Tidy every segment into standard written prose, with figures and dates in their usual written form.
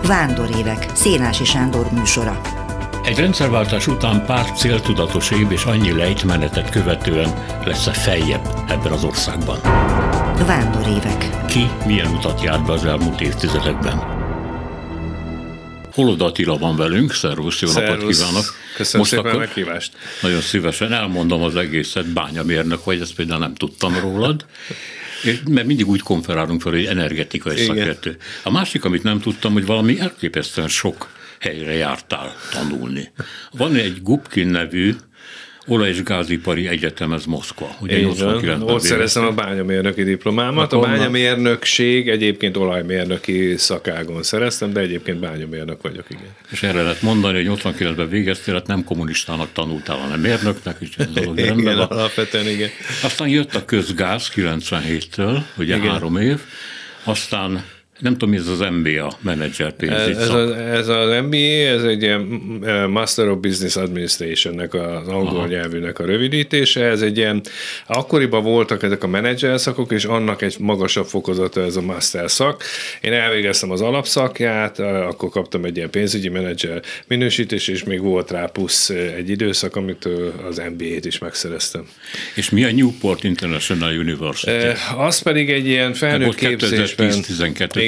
Vándorévek, Szénási Sándor műsora. Egy rendszerváltás után pár céltudatos év és annyi lejtmenetet követően lesz-e feljebb ebben az országban? Vándorévek. Ki milyen utat járt be az elmúlt évtizedekben? Holoda Attila van velünk, szervusz, jó napot kívánok! Köszönöm szépen a meghívást! Nagyon szívesen elmondom az egészet, bányamérnök vagy, ezt például nem tudtam rólad, mert mindig úgy konferálunk fel, hogy energetikai szakértő. A másik, amit nem tudtam, hogy valami elképesztően sok helyre jártál tanulni. Van egy Gubkin nevű olaj- és gázipari egyetem, ez Moszkva. Ugye ott szereztem a bányamérnöki diplomámat. A bányamérnökség egyébként olajmérnöki szakágon szereztem, de egyébként bányamérnök vagyok, igen. És erre lehet mondani, hogy 89-ben végeztél, hát nem kommunistának tanultál, hanem mérnöknek, és ez dolog igen, alapvetően igen. Aztán jött a közgáz 97-től, ugye igen. 3 év, aztán nem tudom, mi ez az MBA, Manager pénzügy szak. Ez az MBA, ez egy ilyen Master of Business Administration-nek, az angol nyelvűnek a rövidítése. Ez egy ilyen, akkoriban voltak ezek a menedzser szakok, és annak egy magasabb fokozata ez a master szak. Én elvégeztem az alapszakját, akkor kaptam egy ilyen pénzügyi menedzser minősítés, és még volt rá plusz egy időszak, amit az MBA-t is megszereztem. És mi a Newport International University? Az pedig egy ilyen felnőtt képzésben. 2010-12.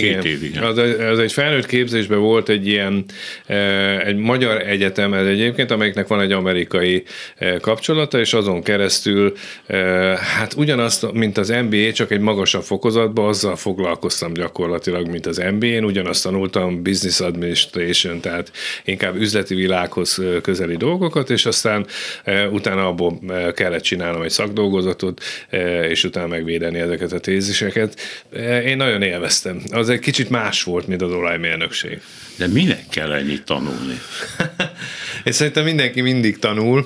Ez egy felnőtt képzésben volt egy ilyen, egy magyar egyetem ez egyébként, amelyiknek van egy amerikai kapcsolata, és azon keresztül, hát ugyanazt, mint az MBA, csak egy magasabb fokozatban, azzal foglalkoztam gyakorlatilag, mint az MBA-n, ugyanazt tanultam Business Administration, tehát inkább üzleti világhoz közeli dolgokat, és aztán utána abból kellett csinálnom egy szakdolgozatot, és utána megvédeni ezeket a téziseket. Én nagyon élveztem. Az egy kicsit más volt, mint az olajmérnökség. De minek kell ennyit tanulni? És szerintem mindenki mindig tanul.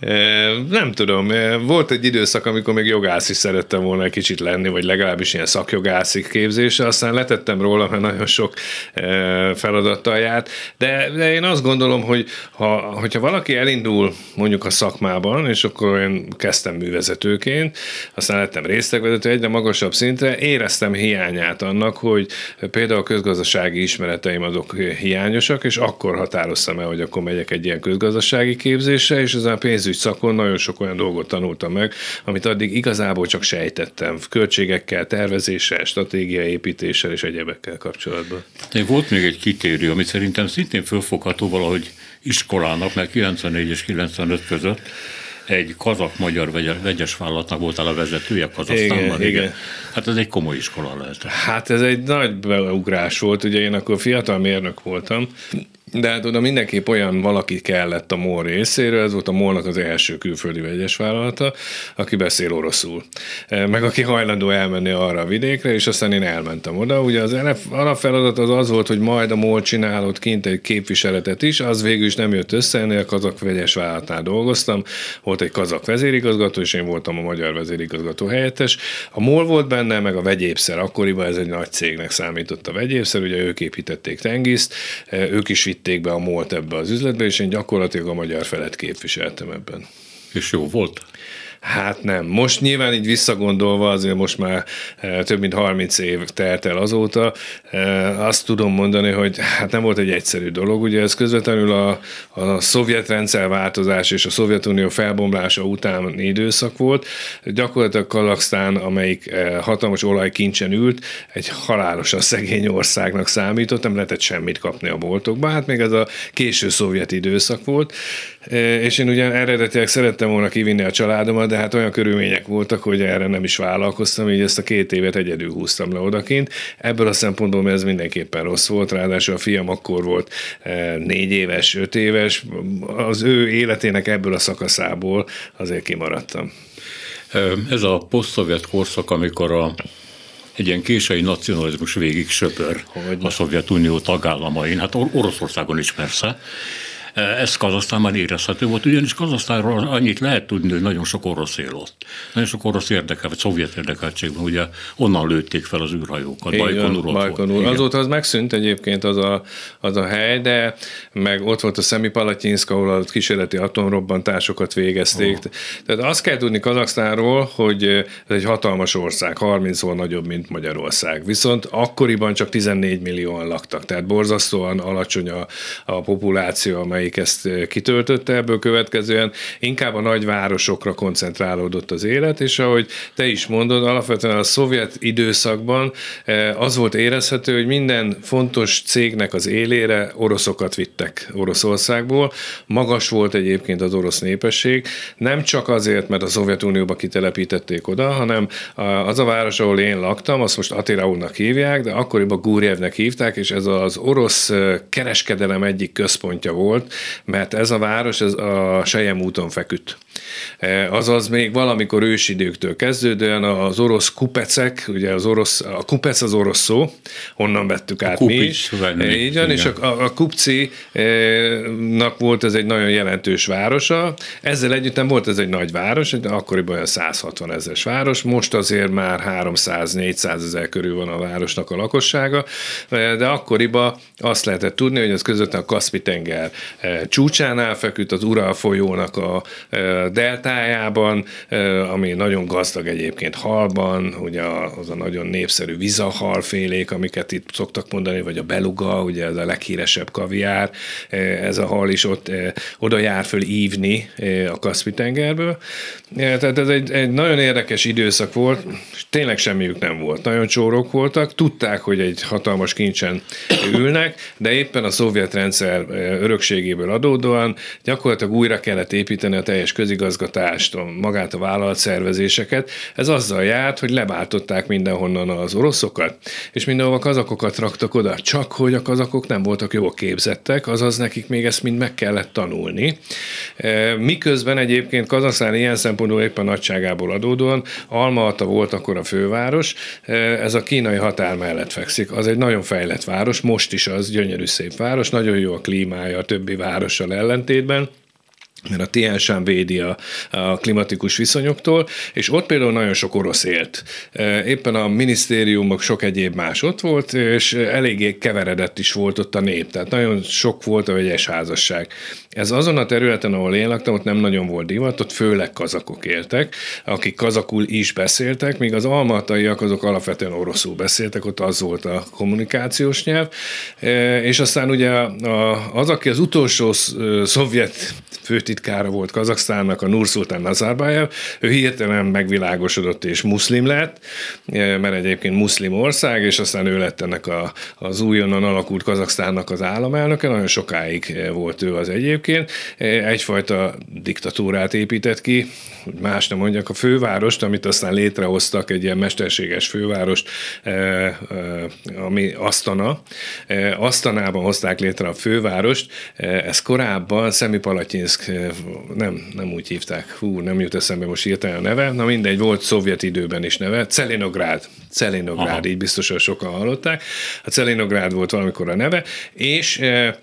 Nem tudom, volt egy időszak, amikor még jogász is szerettem volna egy kicsit lenni, vagy legalábbis ilyen szakjogászi képzése, aztán letettem róla, mert nagyon sok feladattal járt. De én azt gondolom, hogy hogyha valaki elindul mondjuk a szakmában, és akkor én kezdtem művezetőként, aztán lettem részlegvezető, egyre magasabb szintre, éreztem hiányát annak, hogy például a közgazdasági ismereteim azok hiányosak, és akkor határoztam el, hogy akkor megyek egy ilyen közgazdasági képzésre, és ezen a pénzügy szakon nagyon sok olyan dolgot tanultam meg, amit addig igazából csak sejtettem, költségekkel, tervezéssel, stratégiaépítéssel és egyebekkel kapcsolatban. De volt még egy kritérium, amit szerintem szintén fölfogható valahogy iskolának, mert 94 és 95 között egy kazak-magyar vegyes vállalatnak voltál a vezetője Kazahsztánban. Igen. Hát ez egy komoly iskola lehet. Hát ez egy nagy beugrás volt, ugye én akkor fiatal mérnök voltam, de hát oda mindenképp olyan valaki kellett a MOL részéről, ez volt a MOL-nak az első külföldi vegyes vállalata, aki beszél oroszul. Meg aki hajlandó elmenni arra a vidékre, és aztán én elmentem oda. Ugye az alapfeladat az volt, hogy majd a MOL csinálott kint egy képviseletet is, az végül is nem jött össze, ennél a kazak vegyes vállalatnál dolgoztam, volt egy kazak vezérigazgató, és én voltam a magyar vezérigazgató helyettes. A MOL volt benne, meg a vegyépszer, akkoriban ez egy nagy cégnek számított a vegyépszer, ugye ők építették Tengizzt, ők is vitték be a MOL-t ebbe az üzletbe, és én gyakorlatilag a magyar felet képviseltem ebben. És jó volt? Hát nem. Most nyilván így visszagondolva, azért most már több mint 30 év telt el azóta, azt tudom mondani, hogy hát nem volt egy egyszerű dolog. Ugye ez közvetlenül a szovjet rendszerváltozás és a Szovjetunió felbomlása utáni időszak volt. Gyakorlatilag Kazahsztán, amelyik hatalmas olajkincsen ült, egy halálosan szegény országnak számított, nem lehetett semmit kapni a boltokba. Hát még ez a késő szovjet időszak volt, és én ugyan eredetileg szerettem volna kivinni a családomat, de hát olyan körülmények voltak, hogy erre nem is vállalkoztam, így ezt a 2 évet egyedül húztam le odakint. Ebből a szempontból ez mindenképpen rossz volt, ráadásul a fiam akkor volt 4 éves, 5 éves, az ő életének ebből a szakaszából azért kimaradtam. Ez a posztszovjet korszak, amikor egy ilyen késői nacionalizmus végig söpör a Szovjetunió tagállamain, hát Oroszországon is persze. Ez Kazahsztánban érezhető volt, ugyanis Kazahsztánról annyit lehet tudni, hogy nagyon sok orosz él ott. Nagyon sok orosz érdekel, vagy szovjet érdekeltségben, ugye onnan lőtték fel az űrhajókat. Bajkonur. Azóta az megszűnt egyébként az a hely, de meg ott volt a Szemipalatnyinszk, ahol a kísérleti atomrobbantásokat végezték. Tehát azt kell tudni Kazahsztánról, hogy ez egy hatalmas ország, 30-szor nagyobb, mint Magyarország. Viszont akkoriban csak 14 millióan laktak, tehát borzasztóan alacsony a populáció, amelyik ezt kitöltötte, ebből következően inkább a nagyvárosokra koncentrálódott az élet, és ahogy te is mondod, alapvetően a szovjet időszakban az volt érezhető, hogy minden fontos cégnek az élére oroszokat vittek Oroszországból. Magas volt egyébként az orosz népesség, nem csak azért, mert a Szovjetunióba kitelepítették oda, hanem az a város, ahol én laktam, azt most Atiraúnak hívják, de akkoriban Gurjevnek hívták, és ez az orosz kereskedelem egyik központja volt, mert ez a város ez a Sejem úton feküdt. Azaz még valamikor ősidőktől kezdődően az orosz kupecek, ugye a kupec az orosz szó, onnan vettük át mi is. Így van, és a Kupcinak volt ez egy nagyon jelentős városa, ezzel együtt nem volt ez egy nagy város, akkoriban olyan 160 000 város, most azért már 300-400 ezer körül van a városnak a lakossága, de akkoriban azt lehetett tudni, hogy az között a Kaszpi-tenger csúcsánál feküdt, az Ural folyónak a deltájában, ami nagyon gazdag egyébként halban, ugye az a nagyon népszerű vizahalfélék, amiket itt szoktak mondani, vagy a beluga, ugye ez a leghíresebb kaviár, ez a hal is oda jár föl ívni a Kaszpi-tengerből. Tehát ez egy nagyon érdekes időszak volt, és tényleg semmiük nem volt. Nagyon csórok voltak, tudták, hogy egy hatalmas kincsen ülnek, de éppen a szovjet rendszer örökségéből adódóan gyakorlatilag újra kellett építeni a teljes közigazgatást, magát a vállalatszervezéseket. Ez azzal járt, hogy leváltották mindenhonnan az oroszokat, és mindenhol a kazakokat raktak oda, csak hogy a kazakok nem voltak jól képzettek, azaz nekik még ezt mind meg kellett tanulni. Miközben egyébként Kazahsztán ilyen szempontból éppen nagyságából adódóan Alma-Ata volt akkor a főváros, ez a kínai határ mellett fekszik. Az egy nagyon fejlett város, most is az gyönyörű szép város, nagyon jó a klímája a többi várossal ellentétben, mert a Tien Shan védi a klimatikus viszonyoktól, és ott például nagyon sok orosz élt. Éppen a minisztériumok sok egyéb más ott volt, és eléggé keveredett is volt ott a nép, tehát nagyon sok volt a vegyes házasság. Ez azon a területen, ahol én laktam, ott nem nagyon volt divat, ott főleg kazakok éltek, akik kazakul is beszéltek, míg az almataiak azok alapvetően oroszul beszéltek, ott az volt a kommunikációs nyelv, és aztán ugye az, aki az utolsó szovjet főtitkára volt Kazahsztánnak, a Nurszultán Nazarbayev, ő hirtelen megvilágosodott és muszlim lett, mert egyébként muszlim ország, és aztán ő lett ennek az újonnan alakult Kazahsztánnak az államelnöke, nagyon sokáig volt ő az egyébként. Egyfajta diktatúrát épített ki, más nem mondjak, a fővárost, amit aztán létrehoztak, egy ilyen mesterséges fővárost, ami Asztana. Asztanában hozták létre a fővárost, ez korábban Szemipalatnyinszk, nem úgy hívták, nem jut eszembe most hirtelen a neve, na mindegy, volt szovjet időben is neve, Celinográd, így biztosan sokan hallották. A Celinográd volt valamikor a neve, és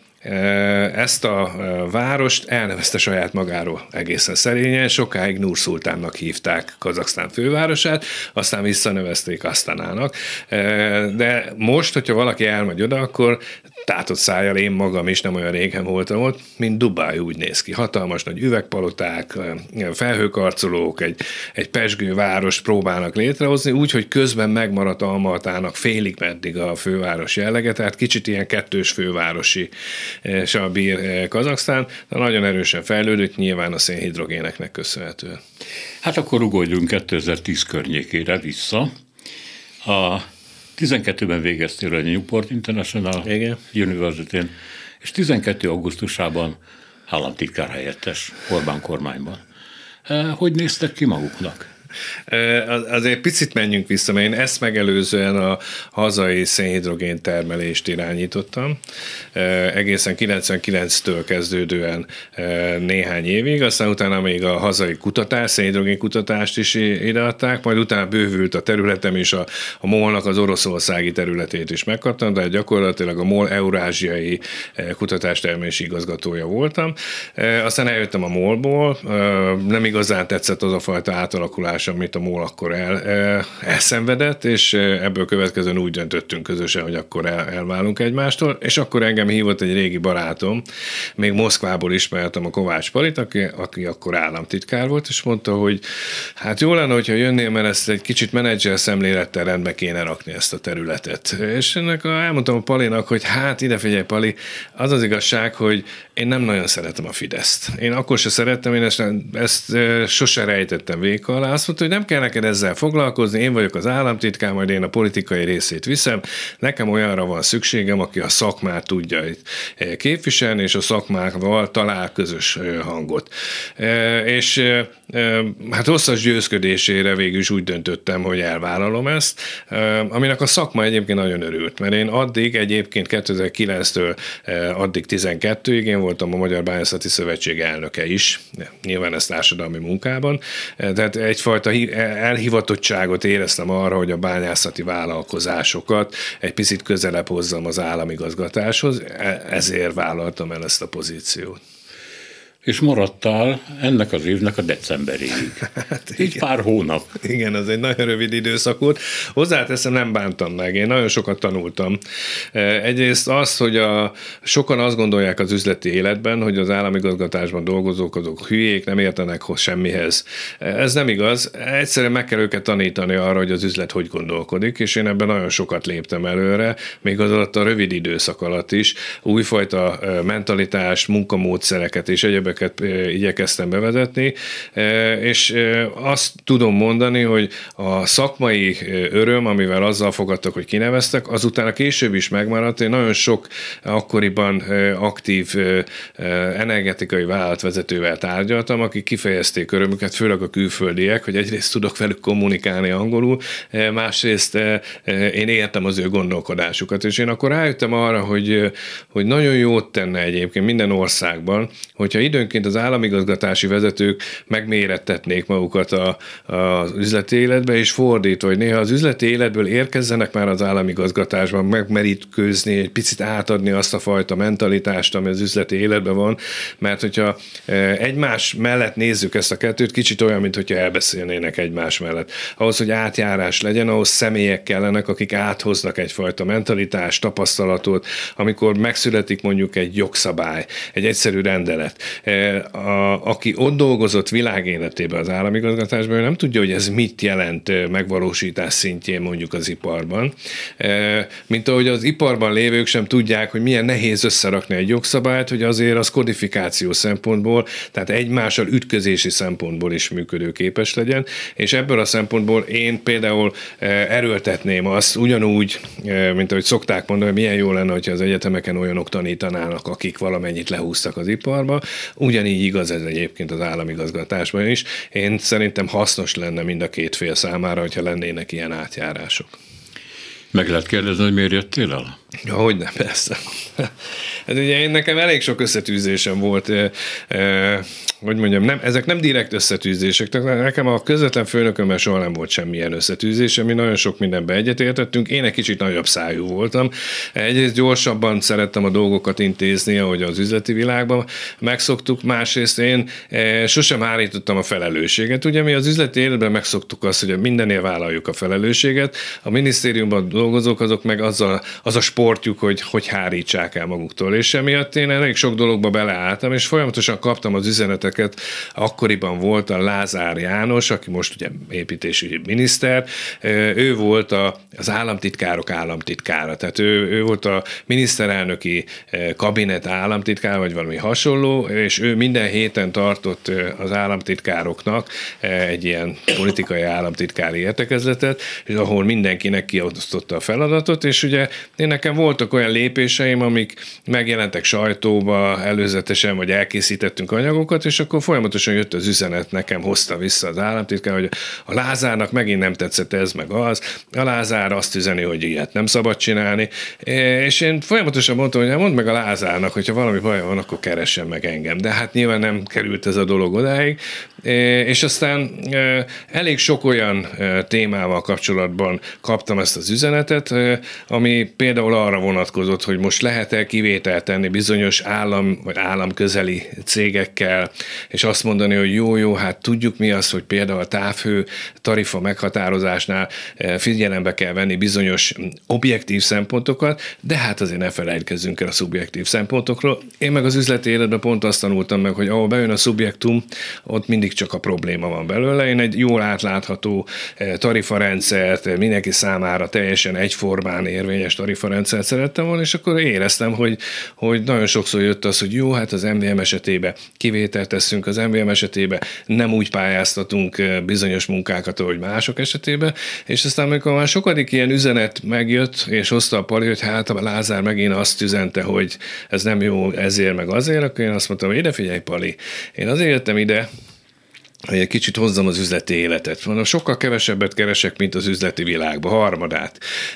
ezt a várost elnevezte saját magáról egészen szerényen, sokáig Nurszultánnak hívták Kazahsztán fővárosát, aztán visszanevezték Asztanának, de most, hogyha valaki elmegy oda, akkor tátott szájjal, én magam is nem olyan régen voltam ott, mint Dubáj úgy néz ki. Hatalmas nagy üvegpaloták, felhőkarcolók, egy pezsgő várost próbálnak létrehozni, úgyhogy közben megmaradt Alma-Atának félig meddig a főváros jellege, tehát kicsit ilyen kettős fővárosi bír Kazahsztán, de nagyon erősen fejlődött, nyilván a szénhidrogéneknek köszönhetően. Hát akkor ugorjunk 2010 környékére vissza. A 12-ben végeztél a Newport International University-n, és 12. augusztusában államtitkár helyettes Orbán kormányban. Hogy néztek ki maguknak? Azért picit menjünk vissza, mert én ezt megelőzően a hazai szénhidrogén termelést irányítottam. Egészen 99-től kezdődően néhány évig, aztán utána még a hazai kutatás, szénhidrogén kutatást is ideadták, majd utána bővült a területem, és a MOL-nak az oroszországi területét is megkaptam, de gyakorlatilag a MOL eurázsiai kutatástermelési igazgatója voltam. Aztán eljöttem a MOL-ból, nem igazán tetszett az a fajta átalakulás, amit a MOL akkor elszenvedett, és ebből következően úgy döntöttünk közösen, hogy akkor elválunk egymástól, és akkor engem hívott egy régi barátom, még Moszkvából ismertem, a Kovács Palit, aki akkor államtitkár volt, és mondta, hogy hát jó lenne, hogyha jönnél, mert ezt egy kicsit menedzser szemlélettel rendbe kéne rakni ezt a területet. És ennek elmondtam a Palinak, hogy hát ide figyelj, Pali, az az igazság, hogy én nem nagyon szeretem a Fideszt. Én akkor se szerettem, én ezt sose rejtettem véka alá. Azt mondta, hogy nem kell neked ezzel foglalkozni, én vagyok az államtitkár, majd én a politikai részét viszem. Nekem olyanra van szükségem, aki a szakmát tudja képviselni, és a szakmával talál közös hangot. És hát hosszas győzködésére végül is úgy döntöttem, hogy elvállalom ezt, aminek a szakma egyébként nagyon örült, mert én addig egyébként 2009-től addig 12-ig én voltam a Magyar Bányászati Szövetség elnöke is, nyilván ez társadalmi munkában, tehát egyfajta elhivatottságot éreztem arra, hogy a bányászati vállalkozásokat egy picit közelebb hozzam az államigazgatáshoz, ezért vállaltam el ezt a pozíciót. És maradtál ennek az évnek a decemberéig. Hát így pár hónap. Igen, az egy nagyon rövid időszak volt. Hozzáteszem, nem bántam meg. Én nagyon sokat tanultam. Egyrészt az, hogy sokan azt gondolják az üzleti életben, hogy az államigazgatásban dolgozók azok hülyék, nem értenek semmihez. Ez nem igaz. Egyszerűen meg kell őket tanítani arra, hogy az üzlet hogy gondolkodik, és én ebben nagyon sokat léptem előre, még az alatt a rövid időszak alatt is. Újfajta mentalitást, munkamódszereket és egyébként igyekeztem bevezetni, és azt tudom mondani, hogy a szakmai öröm, amivel azzal fogadtak, hogy kineveztek, azután a később is megmaradt. Én nagyon sok akkoriban aktív energetikai vállalatvezetővel tárgyaltam, akik kifejezték örömüket, főleg a külföldiek, hogy egyrészt tudok velük kommunikálni angolul, másrészt én értem az ő gondolkodásukat, és én akkor rájöttem arra, hogy nagyon jót tenne egyébként minden országban, hogyha időnként az államigazgatási vezetők megmérettetnék magukat az üzleti életbe, és fordítva, hogy néha az üzleti életből érkezzenek már az államigazgatásban megmerítkőzni, egy picit átadni azt a fajta mentalitást, ami az üzleti életben van, mert hogyha egymás mellett nézzük ezt a kettőt, kicsit olyan, mint hogyha elbeszélnének egymás mellett. Ahhoz, hogy átjárás legyen, ahhoz személyek kellenek, akik áthoznak egyfajta mentalitást, tapasztalatot, amikor megszületik mondjuk egy jogszabály, egy egyszerű rendelet. Aki ott dolgozott világéletében az államigazgatásban, ő nem tudja, hogy ez mit jelent megvalósítás szintjén mondjuk az iparban. Mint ahogy az iparban lévők sem tudják, hogy milyen nehéz összerakni egy jogszabályt, hogy azért az kodifikáció szempontból, tehát egymással ütközési szempontból is működőképes legyen, és ebből a szempontból én például erőltetném azt ugyanúgy, mint ahogy szokták mondani, hogy milyen jó lenne, hogyha az egyetemeken olyanok tanítanának, akik valamennyit lehúztak az iparba. Ugyanígy igaz ez egyébként az államigazgatásban is. Én szerintem hasznos lenne mind a két fél számára, hogyha lennének ilyen átjárások. Meg lehet kérdezni, hogy miért jöttél el? Hogyne, persze. Hát ugye nekem elég sok összetűzésem volt, hogy mondjam, ezek nem direkt összetűzések, nekem a közvetlen főnökömmel soha nem volt semmilyen összetűzésem, mi nagyon sok mindenben egyetértettünk, én egy kicsit nagyobb szájú voltam. Egyrészt gyorsabban szerettem a dolgokat intézni, ahogy az üzleti világban megszoktuk, másrészt én sosem hárítottam a felelősséget. Ugye mi az üzleti életben megszoktuk azt, hogy mindennél vállaljuk a felelősséget, a minisztériumban dolgozók azok meg az a sportjuk, hogy hárítsák el maguktól. És emiatt én elég sok dologba beleálltam, és folyamatosan kaptam az üzeneteket. Akkoriban volt a Lázár János, aki most ugye építésügyi miniszter, ő volt az államtitkárok államtitkára. Tehát ő volt a miniszterelnöki kabinet államtitkára, vagy valami hasonló, és ő minden héten tartott az államtitkároknak egy ilyen politikai államtitkári értekezletet, és ahol mindenkinek kiosztotta a feladatot, és ugye nekem voltak olyan lépéseim, amik megjelentek sajtóba előzetesen, vagy elkészítettünk anyagokat, és akkor folyamatosan jött az üzenet, nekem hozta vissza az államtitkár, hogy a Lázárnak megint nem tetszett ez, meg az. A Lázár azt üzeni, hogy ilyet nem szabad csinálni, és én folyamatosan mondtam, hogy mondd meg a Lázárnak, hogyha valami baj van, akkor keressen meg engem. De hát nyilván nem került ez a dolog odáig, és aztán elég sok olyan témával kapcsolatban kaptam ezt az üzenetet, ami például arra vonatkozott, hogy most lehet-e kivételt tenni bizonyos állam vagy államközeli cégekkel, és azt mondani, hogy jó, hát tudjuk mi az, hogy például a távhő tarifa meghatározásnál figyelembe kell venni bizonyos objektív szempontokat, de hát azért ne felejtkezzünk el a szubjektív szempontokról. Én meg az üzleti életben pont azt tanultam meg, hogy ahol bejön a szubjektum, ott mindig csak a probléma van belőle. Én egy jól átlátható tarifarendszert, mindenki számára teljesen egyformán érvényes tarifarendszert szerettem volna, és akkor éreztem, hogy nagyon sokszor jött az, hogy jó, hát az MVM esetében kivételt teszünk, az MVM esetében nem úgy pályáztatunk bizonyos munkákat, ahogy mások esetében, és aztán amikor már sokadik ilyen üzenet megjött, és hozta a Pali, hogy hát a Lázár megint azt üzente, hogy ez nem jó ezért meg azért, akkor én azt mondtam, hogy ide figyelj, Pali, én azért jöttem ide, hogy egy kicsit hozzam az üzleti életet. Mondom, sokkal kevesebbet keresek, mint az üzleti világban, harmadát.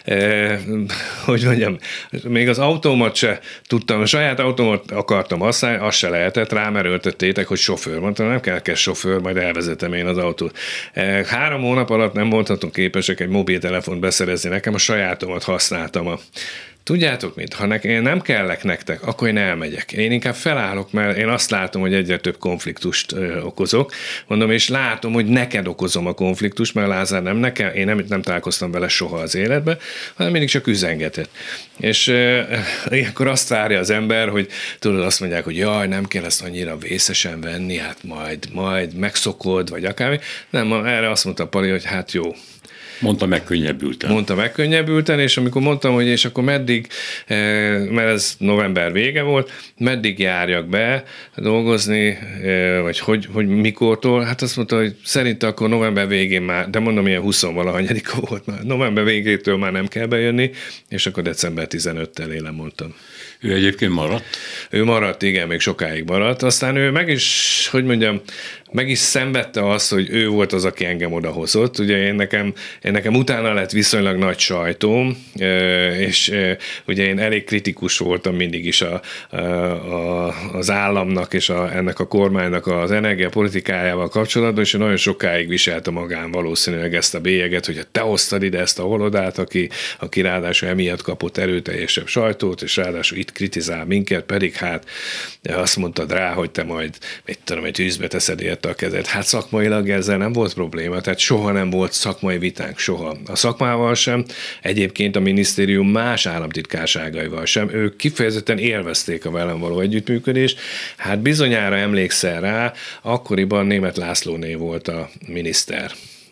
Hogy mondjam, még az autómat se tudtam, a saját autómat akartam használni, azt se lehetett, rám erőltettétek, hogy sofőr. Mondtam, nem kell sofőr, majd elvezetem én az autót. 3 hónap alatt nem voltatunk képesek egy mobiltelefont beszerezni, nekem a sajátomat használtam. Tudjátok mit? Ha én nem kellek nektek, akkor én elmegyek. Én inkább felállok, mert én azt látom, hogy egyre több konfliktust okozok. Mondom, és látom, hogy neked okozom a konfliktust, mert Lázár nem nekem, én nem találkoztam vele soha az életben, hanem mindig csak üzengetett. És ilyenkor azt várja az ember, hogy tudod, azt mondják, hogy jaj, nem kell ezt annyira vészesen venni, hát majd megszokod, vagy akármi. Nem, erre azt mondta Pali, hogy hát jó. Mondta megkönnyebbülten, és amikor mondtam, hogy és akkor meddig, mert ez november vége volt, meddig járjak be dolgozni, vagy hogy mikortól, hát azt mondta, hogy szerinte akkor november végén már, de mondom, ilyen 20-valahanyadika volt már, november végétől már nem kell bejönni, és akkor december 15-tel élem mondtam. Ő egyébként maradt? Ő maradt, igen, még sokáig maradt. Aztán ő meg is szenvedte azt, hogy ő volt az, aki engem odahozott. Ugye én nekem utána lett viszonylag nagy sajtóm, és ugye én elég kritikus voltam mindig is az államnak és ennek a kormánynak az energiapolitikájával kapcsolatban, és nagyon sokáig viselte magán valószínűleg ezt a bélyeget, hogy te hoztad ide ezt a holodát, aki ráadásul emiatt kapott erőteljesebb sajtót, és ráadásul itt kritizál minket, pedig hát azt mondtad rá, hogy te majd, mit tudom, egy tűzbe teszed érte a kezed. Hát szakmailag ezzel nem volt probléma, tehát soha nem volt szakmai vitánk, soha. A szakmával sem, egyébként a minisztérium más államtitkárságaival sem. Ők kifejezetten élvezték a velem való együttműködést. Hát bizonyára emlékszel rá, akkoriban Németh Lászlóné volt a miniszter,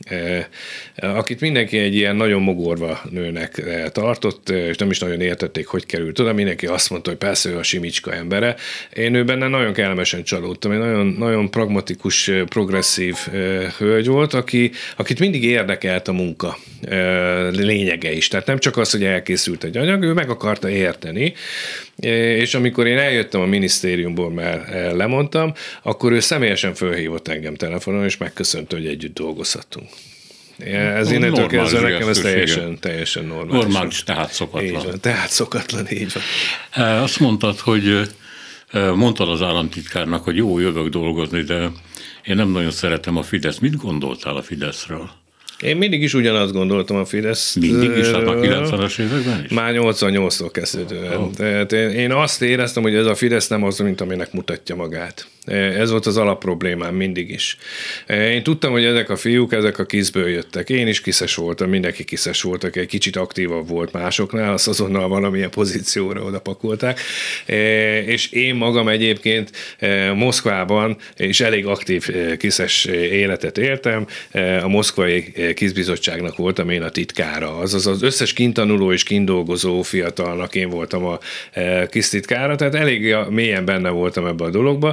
akit mindenki egy ilyen nagyon mogorva nőnek tartott, és nem is nagyon értették, hogy került oda. Mindenki azt mondta, hogy persze ő a Simicska embere. Én ő benne nagyon kellemesen csalódtam. Egy nagyon, nagyon pragmatikus, progresszív hölgy volt, akit mindig érdekelt a munka lényege is. Tehát nem csak az, hogy elkészült egy anyag, ő meg akarta érteni, és amikor én eljöttem a minisztériumból, mert lemondtam, akkor ő személyesen fölhívott engem telefonon, és megköszönte, hogy együtt dolgozhattunk. Ez innentől kezdve nekem ez teljesen normális. Normális, tehát szokatlan. Így van, tehát szokatlan, így van. Azt mondtad, hogy mondtad az államtitkárnak, hogy jó, jövök dolgozni, de én nem nagyon szeretem a Fidesz. Mit gondoltál a Fideszről? Én mindig is ugyanazt gondoltam a Fidesz. Mindig is, hát a 90-es években is? Már 88-tól kezdődően. Oh. Tehát én azt éreztem, hogy ez a Fidesz nem az, mint aminek mutatja magát. Ez volt az alapproblémám mindig is. Én tudtam, hogy ezek a fiúk, ezek a KISZ-ből jöttek. Én is kiszes voltam, mindenki kiszes voltak, egy kicsit aktívabb volt másoknál, azt azonnal valamilyen pozícióra oda pakolták. És én magam egyébként Moszkvában is elég aktív kiszes életet éltem. A moszkvai KISZ-bizottságnak voltam én a titkára. Azaz az összes kintanuló és kindolgozó fiatalnak én voltam a KISZ titkára, tehát elég mélyen benne voltam ebbe a dologba, és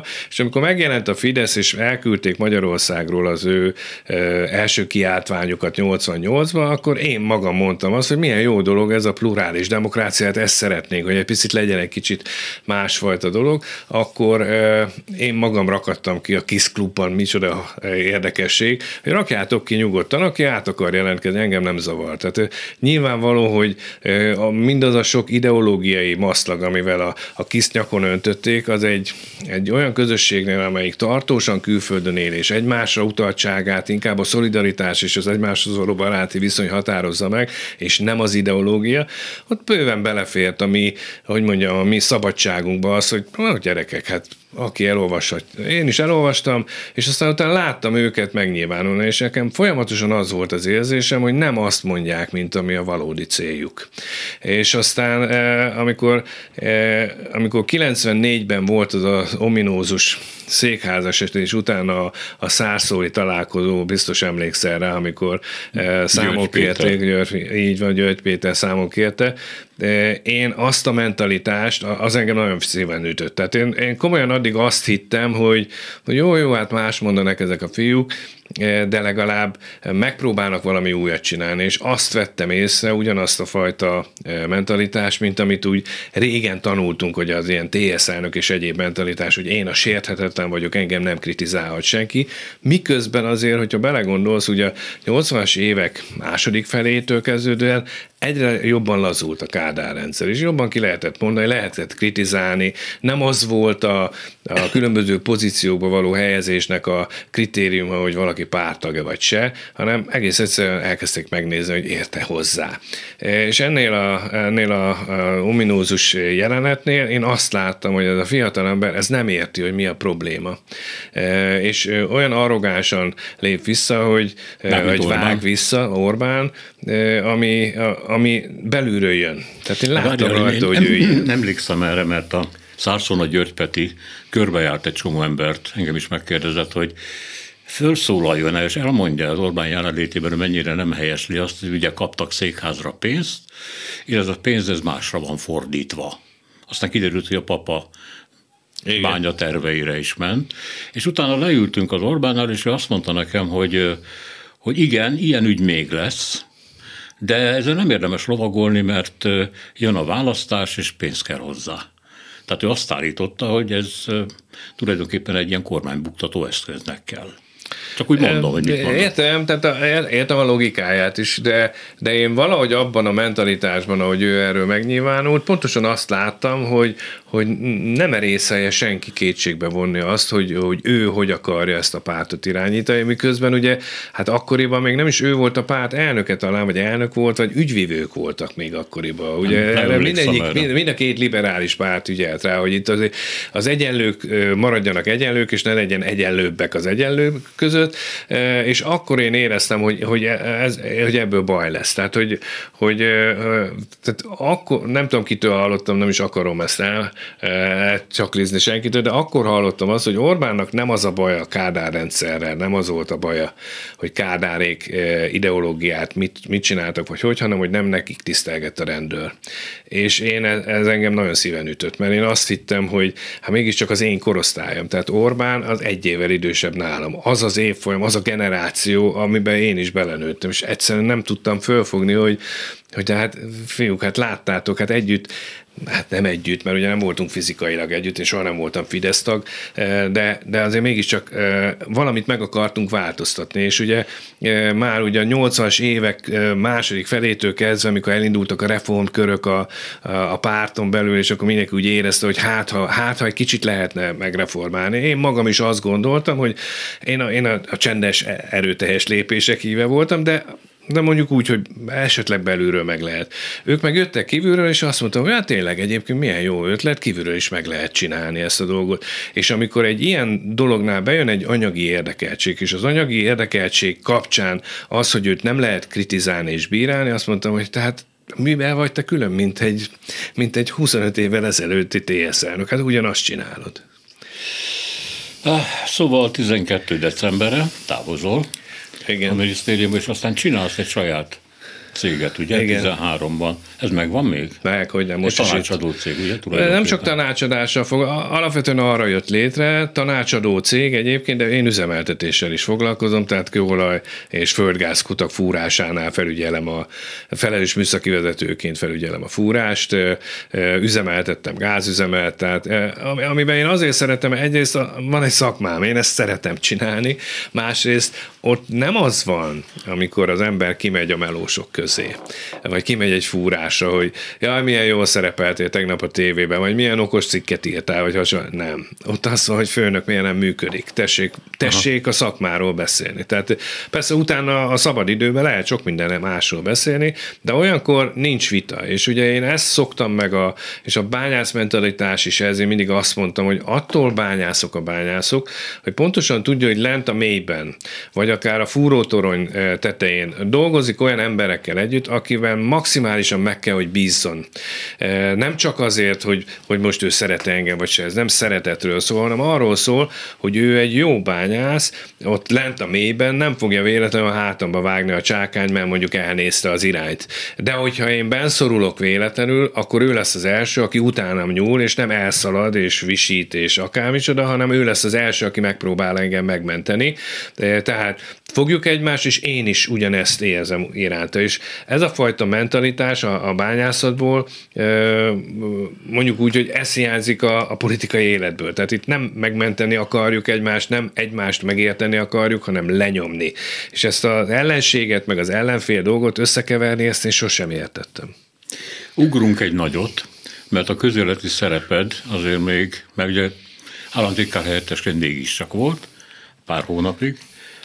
amikor megjelent a Fidesz, és elküldték Magyarországról az ő első kiáltványukat 88-ban, akkor én magam mondtam azt, hogy milyen jó dolog ez a plurális demokráciát, ezt szeretnénk, hogy egy picit legyen egy kicsit másfajta dolog, akkor én magam rakadtam ki a KISZ klubban, micsoda érdekesség, hogy rakjátok ki nyugodtan, aki át akar jelentkezni, engem nem zavar. Tehát nyilvánvaló, hogy mindaz a sok ideológiai maszlag, amivel a KISZ nyakon öntötték, az egy olyan közösségnél, amelyik tartósan külföldön él, és egymásra utaltságát inkább a szolidaritás és az egymáshoz való baráti viszony határozza meg, és nem az ideológia, ott bőven belefért a mi szabadságunkba az, hogy gyerekek, hát aki elolvashat. Én is elolvastam, és aztán utána láttam őket megnyilvánulni, és nekem folyamatosan az volt az érzésem, hogy nem azt mondják, mint ami a valódi céljuk. És aztán, amikor 94-ben volt az ominózus székházas eset, és utána a szárszói találkozó, biztos emlékszel rá, amikor számok kérték, így van, György Péter számok kérte, én azt a mentalitást, az engem nagyon szíven ütött. Tehát én komolyan addig azt hittem, hogy jó, hát más mondanak ezek a fiúk, de legalább megpróbálnak valami újat csinálni, és azt vettem észre, ugyanazt a fajta mentalitást, mint amit úgy régen tanultunk, hogy az ilyen TSZ elnök és egyéb mentalitás, hogy én a sérthetetlen vagyok, engem nem kritizálhat senki, miközben azért, hogyha belegondolsz, ugye a 80-as évek második felétől kezdődően egyre jobban lazult a Kádár rendszer, és jobban ki lehetett mondani, lehetett kritizálni, nem az volt a különböző pozíciókba való helyezésnek a kritériuma, hogy valaki párttagja vagy se, hanem egész egyszerűen elkezdték megnézni, hogy érte hozzá. És ennél a ominózus jelenetnél én azt láttam, hogy ez a fiatalember ez nem érti, hogy mi a probléma. És olyan arrogánsan lép vissza, hogy vág vissza Orbán, ami belülről jön. Tehát én láttam rajta, hogy ő ilyen. Nem emlékszem erre, mert a Szárszóna György Peti körbejárt egy csomó embert, engem is megkérdezett, hogy fölszólaljon el, és elmondja az Orbán jelenlétében, hogy mennyire nem helyesli azt, hogy ugye kaptak székházra pénzt, és ez a pénz ez másra van fordítva. Aztán kiderült, hogy a papa bánya terveire is ment, és utána leültünk az Orbánnal, és ő azt mondta nekem, hogy igen, ilyen ügy még lesz, de ezzel nem érdemes lovagolni, mert jön a választás, és pénz kell hozzá. Tehát ő azt állította, hogy ez tulajdonképpen egy ilyen kormánybuktató eszköznek kell. Csak úgy mondom, hogy mit mondom. Értem a logikáját is, de én valahogy abban a mentalitásban, ahogy ő erről megnyilvánult, pontosan azt láttam, hogy nem merészelje senki kétségbe vonni azt, hogy ő hogy akarja ezt a pártot irányítani, miközben ugye, hát akkoriban még nem is ő volt a párt elnöke talán, vagy elnök volt, vagy ügyvivők voltak még akkoriban. Ugye mind a két liberális párt ügyelt rá, hogy itt az egyenlők maradjanak egyenlők, és ne legyen egyenlőbbek az egyenlők között, és akkor én éreztem, hogy ebből baj lesz. Tehát, tehát akkor, nem tudom, kitől hallottam, nem is akarom ezt csaklizni senkitől, de akkor hallottam azt, hogy Orbánnak nem az a baj a Kádár rendszerrel, nem az volt a baja, hogy Kádárék ideológiát mit csináltak, vagy hogy, hanem hogy nem nekik tisztelgett a rendőr. És ez engem nagyon szíven ütött, mert én azt hittem, hogy hát mégiscsak az én korosztályom, tehát Orbán az egy évvel idősebb nálam. Az az évfolyam, az a generáció, amiben én is belenőttem, és egyszerűen nem tudtam fölfogni, hogy hát fiúk, hát láttátok, hát együtt, hát nem együtt, mert ugye nem voltunk fizikailag együtt, én soha nem voltam Fidesz tag, de azért mégiscsak valamit meg akartunk változtatni, és ugye már ugye a 80-as évek második felétől kezdve, amikor elindultak a reformkörök a párton belül, és akkor mindenki úgy érezte, hogy hát ha egy kicsit lehetne megreformálni. Én magam is azt gondoltam, hogy én a csendes, erőteljes lépések híve voltam, de mondjuk úgy, hogy esetleg belülről meg lehet. Ők meg jöttek kívülről, és azt mondtam, hogy hát tényleg egyébként milyen jó ötlet, kívülről is meg lehet csinálni ezt a dolgot. És amikor egy ilyen dolognál bejön egy anyagi érdekeltség, és az anyagi érdekeltség kapcsán az, hogy őt nem lehet kritizálni és bírálni, azt mondtam, hogy tehát mivel vagy te külön, mint egy 25 évvel ezelőtti TSZ elnök? Hát ugyanazt csinálod. Szóval 12. decemberre távozol, igen, a minisztériumban, és aztán csinálsz egy saját céget, ugye? Igen. 13-ban. Ez megvan még? Hogy nem. Most tanácsadó cég, ugye? Nem csak tanácsadással fog, alapvetően arra jött létre, tanácsadó cég egyébként, de én üzemeltetéssel is foglalkozom, tehát kőolaj és földgázkutak fúrásánál felügyelem felelős műszaki vezetőként felügyelem a fúrást, üzemeltettem gázüzemet, tehát amiben én azért szeretem, egyrészt van egy szakmám, én ezt szeretem csinálni, másrészt ott nem az van, amikor az ember kimegy a melósok közé, vagy kimegy egy fúrásra, hogy jaj, milyen jól szerepeltél tegnap a tévében, vagy milyen okos cikket írtál, vagy hasonló. Nem. Ott az van, hogy főnök milyen nem működik. Tessék a szakmáról beszélni. Tehát persze utána a szabad időben lehet sok minden másról beszélni, de olyankor nincs vita. És ugye én ezt szoktam meg, és a bányász mentalitás is ez, én mindig azt mondtam, hogy attól bányászok, hogy pontosan tudja, hogy lent a mélyben, vagy akár a fúrótorony tetején dolgozik olyan emberekkel együtt, akivel maximálisan meg kell, hogy bízzon. Nem csak azért, hogy most ő szeret engem, vagy se, ez nem szeretetről szól, hanem arról szól, hogy ő egy jó bányász, ott lent a mélyben nem fogja véletlenül a hátamba vágni a csákány, mert mondjuk elnézte az irányt. De hogyha én benszorulok véletlenül, akkor ő lesz az első, aki utánam nyúl, és nem elszalad, és visít, és akármicsoda, hanem ő lesz az első, aki megpróbál engem megmenteni. Tehát fogjuk egymást, és én is ugyanezt érzem iránta. És ez a fajta mentalitás a bányászatból, mondjuk úgy, hogy ez hiányzik a politikai életből. Tehát itt nem megmenteni akarjuk egymást, nem egymást megérteni akarjuk, hanem lenyomni. És ezt az ellenséget, meg az ellenfél dolgot összekeverni, ezt én sosem értettem. Ugrunk egy nagyot, mert a közéleti szereped azért még, mert ugye államtitkár helyettesként mégis csak volt, pár hónapig,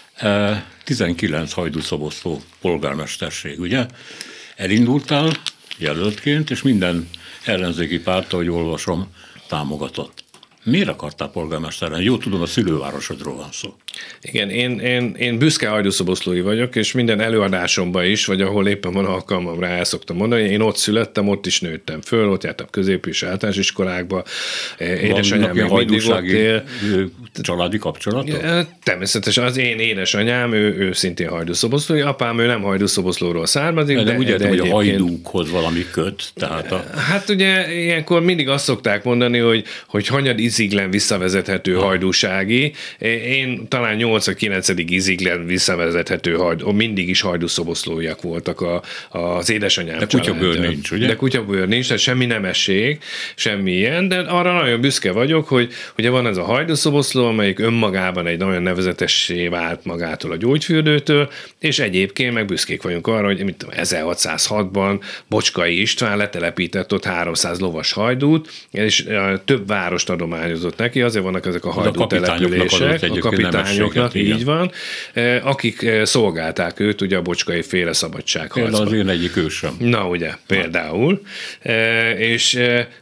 19 Hajdú-Szoboszló polgármesterség, ugye? Elindultál jelöltként, és minden ellenzéki párt, ahogy olvasom, támogatott. Miért akartál polgármester lenni? Jó tudom, a szülővárosodról van szó. Igen, én büszke hajdúszoboszlói vagyok, és minden előadásomban is, vagy ahol éppen van alkalmam rá, el szoktam mondani, én ott születtem, ott is nőttem föl, ott jártam közép- és általános iskolákba. Édesanyám még mindig ott él. Családi kapcsolat? Természetesen az én édesanyám, ő szintén hajdúszoboszlói, apám, ő nem hajdúszoboszlóról származik. De úgy értem, hogy a hajdúkhoz valami köt. Tehát Hát ugye ilyenkor mindig azt szokták mondani, hogy hanyad iziglen visszavezethető hajdúsági. Én talán 8-9. iziglen visszavezethető mindig is hajdúszoboszlóiak voltak az édesanyám. De kutyabőr nincs, ugye? De kutyabőr nincs, tehát semmi nemesség, semmi ilyen, de arra nagyon büszke vagyok, hogy ugye van ez a hajdúszoboszló, amelyik önmagában egy nagyon nevezetessé vált magától a gyógyfürdőtől, és egyébként meg büszkék vagyunk arra, hogy 1606-ban Bocskai István letelepített ott 300 lovas hajdút, és több várost adományozott neki, azért vannak ezek a hajdú települések, a kapitányoknak, így van, akik szolgálták őt ugye a bocskai féle szabadságharcban. Például az én egyik ősöm. Na ugye, például. És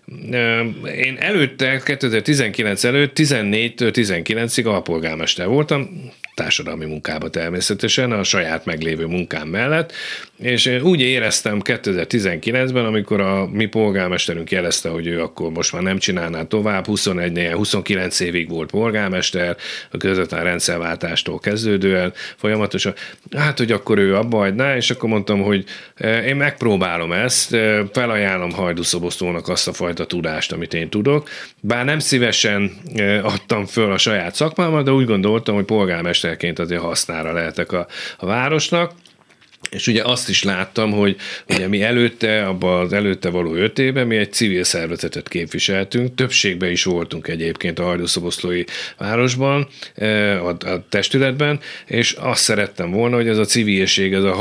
én előtte, 2019 előtt 14-től 19-ig alpolgármester voltam, társadalmi munkába természetesen, a saját meglévő munkám mellett, és úgy éreztem 2019-ben, amikor a mi polgármesterünk jelezte, hogy ő akkor most már nem csinálná tovább, 29 évig volt polgármester, a közvetlen rendszerváltástól kezdődően folyamatosan, hát, hogy akkor ő abba hagyná, és akkor mondtam, hogy én megpróbálom ezt, felajánlom Hajdúszoboszlónak azt a fajta tudást, amit én tudok, bár nem szívesen adtam föl a saját szakmámat, de úgy gondoltam, hogy polgármesterként azért hasznára lehetek a városnak. És ugye azt is láttam, hogy ugye mi abban az előtte való 5 évben mi egy civil szervezetet képviseltünk, többségben is voltunk egyébként a hajdúszoboszlói városban, a testületben, és azt szerettem volna, hogy ez a civilség, ez a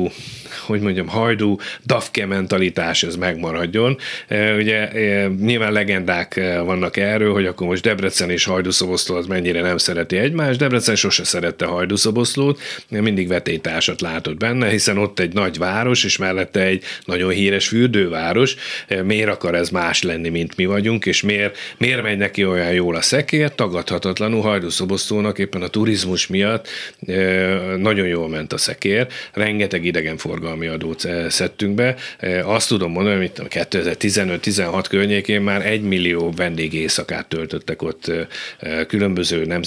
hajdú dafke mentalitás, ez megmaradjon. Ugye nyilván legendák vannak erről, hogy akkor most Debrecen és Hajdúszoboszló az mennyire nem szereti egymást. Debrecen sose szerette Hajdúszoboszlót, mindig vetélytársat látott benne, hiszen ott egy nagy város, és mellette egy nagyon híres fürdőváros. Miért akar ez más lenni, mint mi vagyunk, és miért megy neki olyan jól a szekér? Tagadhatatlanul Hajdúszoboszlónak éppen a turizmus miatt nagyon jól ment a szekér. Rengeteg idegenforgalmi adót szedtünk be. Azt tudom mondani, hogy 2015-16 környékén már 1 millió vendégéjszakát töltöttek ott különböző nemzeteken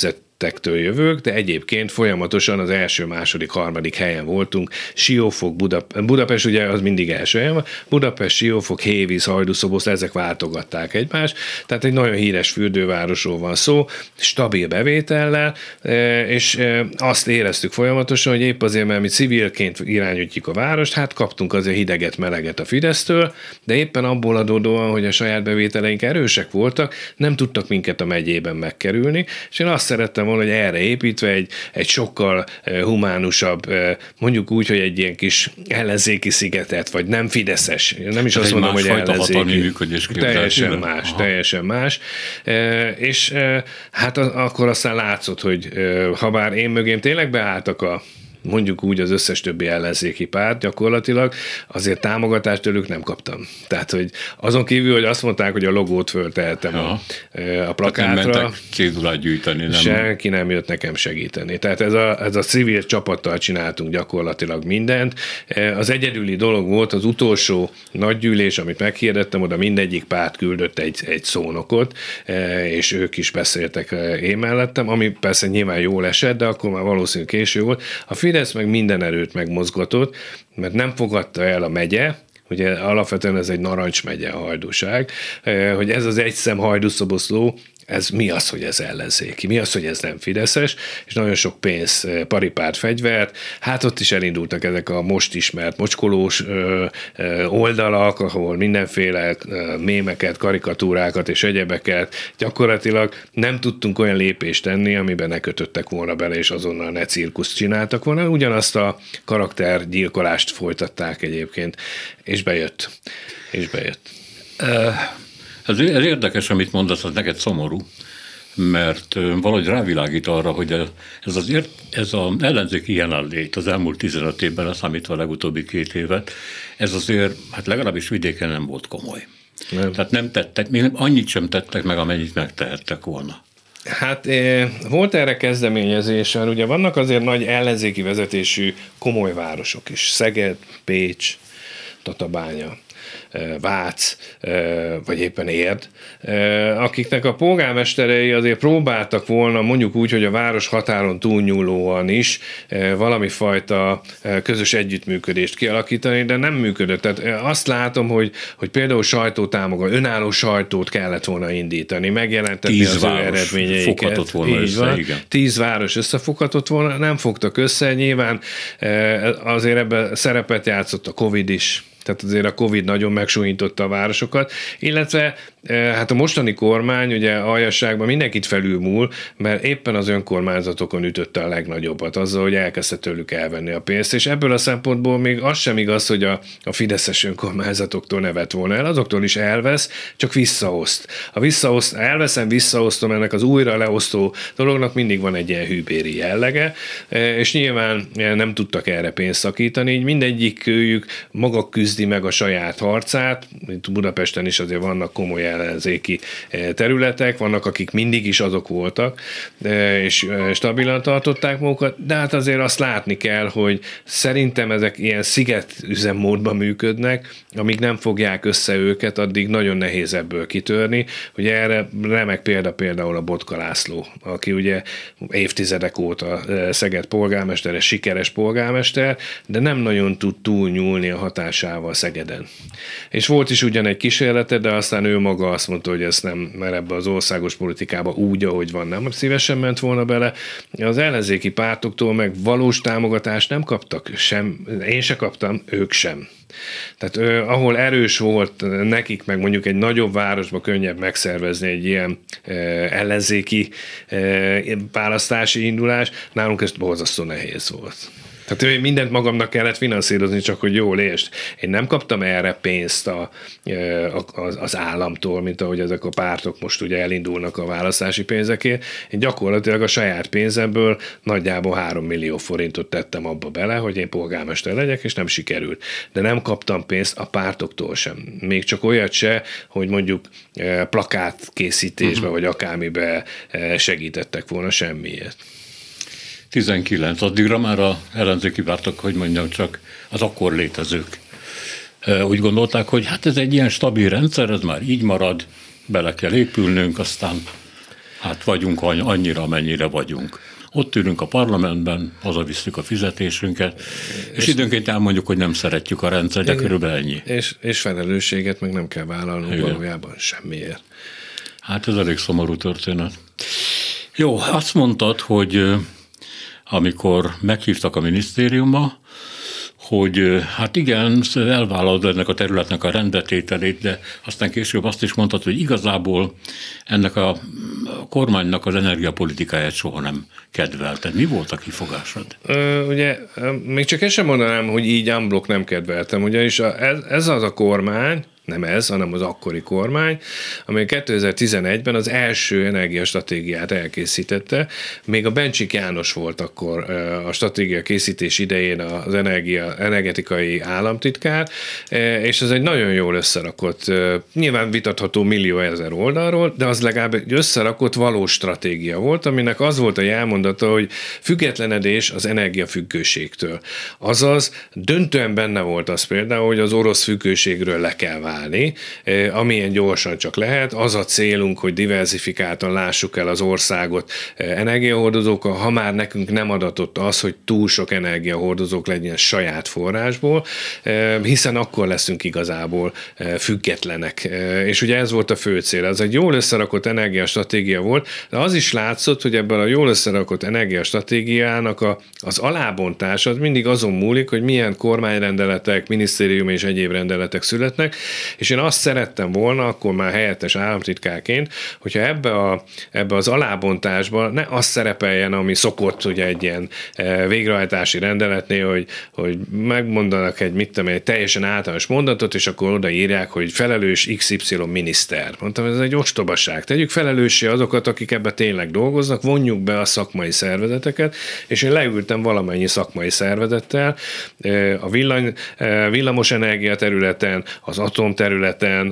területektől jövök, de egyébként folyamatosan az első, második, harmadik helyen voltunk. Siófok, Budapest ugye az mindig első helyen van, Budapest, Siófok, Hévíz, Hajdúszoboszló, ezek váltogatták egymást, tehát egy nagyon híres fürdővárosról van szó, stabil bevétellel, és azt éreztük folyamatosan, hogy épp azért, mert mi civilként irányítjuk a várost, hát kaptunk azért hideget, meleget a Fidesztől, de éppen abból adódóan, hogy a saját bevételeink erősek voltak, nem tudtak minket a megyében megkerülni, és én azt szerettem volna, hogy erre építve egy sokkal humánusabb, mondjuk úgy, hogy egy ilyen kis ellenzéki szigetet, vagy nem fideszes, nem is azt mondom, hogy ellenzéki. Teljesen más. És hát akkor aztán látszott, hogy ha bár én mögém tényleg beálltak mondjuk úgy az összes többi ellenzéki párt gyakorlatilag, azért támogatást tőlük nem kaptam. Tehát, hogy azon kívül, hogy azt mondták, hogy a logót föltehetem a plakátra. Nem mentek cédulát gyűjteni. Nem? Senki nem jött nekem segíteni. Tehát ez a civil csapattal csináltunk gyakorlatilag mindent. Az egyedüli dolog volt az utolsó nagygyűlés, amit meghirdettem, oda mindegyik párt küldött egy szónokot, és ők is beszéltek én mellettem, ami persze nyilván jól esett, de akkor már valószínűleg késő volt. A Fidesz meg minden erőt megmozgatott, mert nem fogadta el a megye, ugye alapvetően ez egy narancs megye a Hajdúság, hogy ez az egyszem Hajdúszoboszló, ez mi az, hogy ez ellenzéki, mi az, hogy ez nem fideszes, és nagyon sok pénz, paripát, fegyvert, hát ott is elindultak ezek a most ismert mocskolós oldalak, ahol mindenféle mémeket, karikatúrákat és egyebeket, gyakorlatilag nem tudtunk olyan lépést tenni, amiben ne kötöttek volna bele, és azonnal ne cirkuszt csináltak volna, ugyanazt a karaktergyilkolást folytatták egyébként, és bejött. Ez érdekes, amit mondasz, az neked szomorú, mert valahogy rávilágít arra, hogy ez az ellenzéki jelenlét az elmúlt 15 évben, leszámítva a legutóbbi 2 évet, ez azért, hát legalábbis vidéken nem volt komoly. Nem. Tehát nem tettek, még annyit sem tettek meg, amennyit megtehettek volna. Hát volt erre kezdeményezés, ugye vannak azért nagy ellenzéki vezetésű komoly városok is, Szeged, Pécs, Tatabánya, Vác, vagy éppen Érd, akiknek a polgármesterei azért próbáltak volna mondjuk úgy, hogy a város határon túlnyúlóan is valami fajta közös együttműködést kialakítani, de nem működött. Tehát azt látom, hogy például önálló sajtót kellett volna indítani, megjelentetni az ő eredményeiket. 10 város összefoghatott volna, nem fogtak össze, nyilván azért ebben szerepet játszott a Covid is. Tehát azért a Covid nagyon megsúlyította a városokat, illetve hát a mostani kormány ugye aljasságban mindenkit felülmúl, mert éppen az önkormányzatokon ütötte a legnagyobbat azzal, hogy elkezdte tőlük elvenni a pénzt, és ebből a szempontból még az sem igaz, hogy a fideszes önkormányzatoktól ne vett volna el, azoktól is elvesz, csak visszaoszt. Elveszem, visszaosztom, ennek az újra leosztó dolognak mindig van egy ilyen hűbéri jellege, és nyilván nem tudtak erre pénzt szakítani, így mindegyikük maga küzdi meg a saját harcát, itt Budapesten is azért vannak komoly ellenzéki területek, vannak, akik mindig is azok voltak, és stabilan tartották magukat, de hát azért azt látni kell, hogy szerintem ezek ilyen sziget üzemmódban működnek, amíg nem fogják össze őket, addig nagyon nehéz ebből kitörni. Ugye erre remek például a Botka László, aki ugye évtizedek óta Szeged polgármestere, sikeres polgármester, de nem nagyon tud túlnyúlni a hatásával Szegeden. És volt is ugyan egy kísérlete, de aztán ő maga azt mondta, hogy ezt nem, mert ebbe az országos politikába úgy, ahogy van, nem szívesen ment volna bele. Az ellenzéki pártoktól meg valós támogatást nem kaptak, én se kaptam, ők sem. Tehát ahol erős volt nekik, meg mondjuk egy nagyobb városba könnyebb megszervezni egy ilyen ellenzéki választási indulás, nálunk ez borzasztó nehéz volt. Tehát mindent magamnak kellett finanszírozni, csak hogy jól értsd. Én nem kaptam erre pénzt az államtól, mint ahogy ezek a pártok most ugye elindulnak a választási pénzekért. Én gyakorlatilag a saját pénzemből nagyjából 3 millió forintot tettem abba bele, hogy én polgármester legyek, és nem sikerült. De nem kaptam pénzt a pártoktól sem. Még csak olyat se, hogy mondjuk plakát készítésbe, vagy akármibe segítettek volna semmiért. 19. Addigra már a ellenzéki pártok, hogy mondjam, csak az akkor létezők. Úgy gondolták, hogy hát ez egy ilyen stabil rendszer, ez már így marad, bele kell épülnünk, aztán Hát vagyunk annyira, amennyire vagyunk. Ott ülünk a parlamentben, hazavisszük a fizetésünket, és időnként elmondjuk, hogy nem szeretjük a rendszert, de körülbelül ennyi. És felelősséget meg nem kell vállalnunk valójában semmiért. Hát ez elég szomorú történet. Jó, azt mondtad, hogy amikor meghívtak a minisztériumba, hogy hát igen, elvállalod ennek a területnek a rendbetételét, de aztán később azt is mondtad, hogy igazából ennek a kormánynak az energiapolitikáját soha nem kedvelted. Mi volt a kifogásod? Ugye még csak ezt sem mondanám, hogy így unblock nem kedveltem, ugyanis ez az a kormány, nem ez, hanem az akkori kormány, amely 2011-ben az első energiastratégiát elkészítette. Még a Bencsik János volt akkor a stratégia készítés idején az energetikai államtitkár, és ez egy nagyon jól összerakott, nyilván vitatható millió ezer oldalról, de az legalább egy összerakott valós stratégia volt, aminek az volt a jelmondata, hogy függetlenedés az energiafüggőségtől. Azaz döntően benne volt az például, hogy az orosz függőségről le kell válni, amilyen gyorsan csak lehet. Az a célunk, hogy diversifikáltan lássuk el az országot energiahordozókkal, ha már nekünk nem adatott az, hogy túl sok energiahordozók legyen saját forrásból, hiszen akkor leszünk igazából függetlenek. És ugye ez volt a fő cél. Ez egy jól összerakott energiastratégia volt, de az is látszott, hogy ebből a jól összerakott energiastratégiának az alábontás az mindig azon múlik, hogy milyen kormányrendeletek, minisztérium és egyéb rendeletek születnek, és én azt szerettem volna, akkor már helyettes államtitkárként, hogyha ebbe az alábontásban ne az szerepeljen, ami szokott ugye egy ilyen végrehajtási rendeletnél, hogy megmondanak egy teljesen általános mondatot, és akkor odaírják, hogy felelős XY miniszter. Mondtam, ez egy ostobaság. Tegyük felelőssé azokat, akik ebbe tényleg dolgoznak, vonjuk be a szakmai szervezeteket, és én leültem valamennyi szakmai szervezettel, a villamos energia területen, az atomterületen,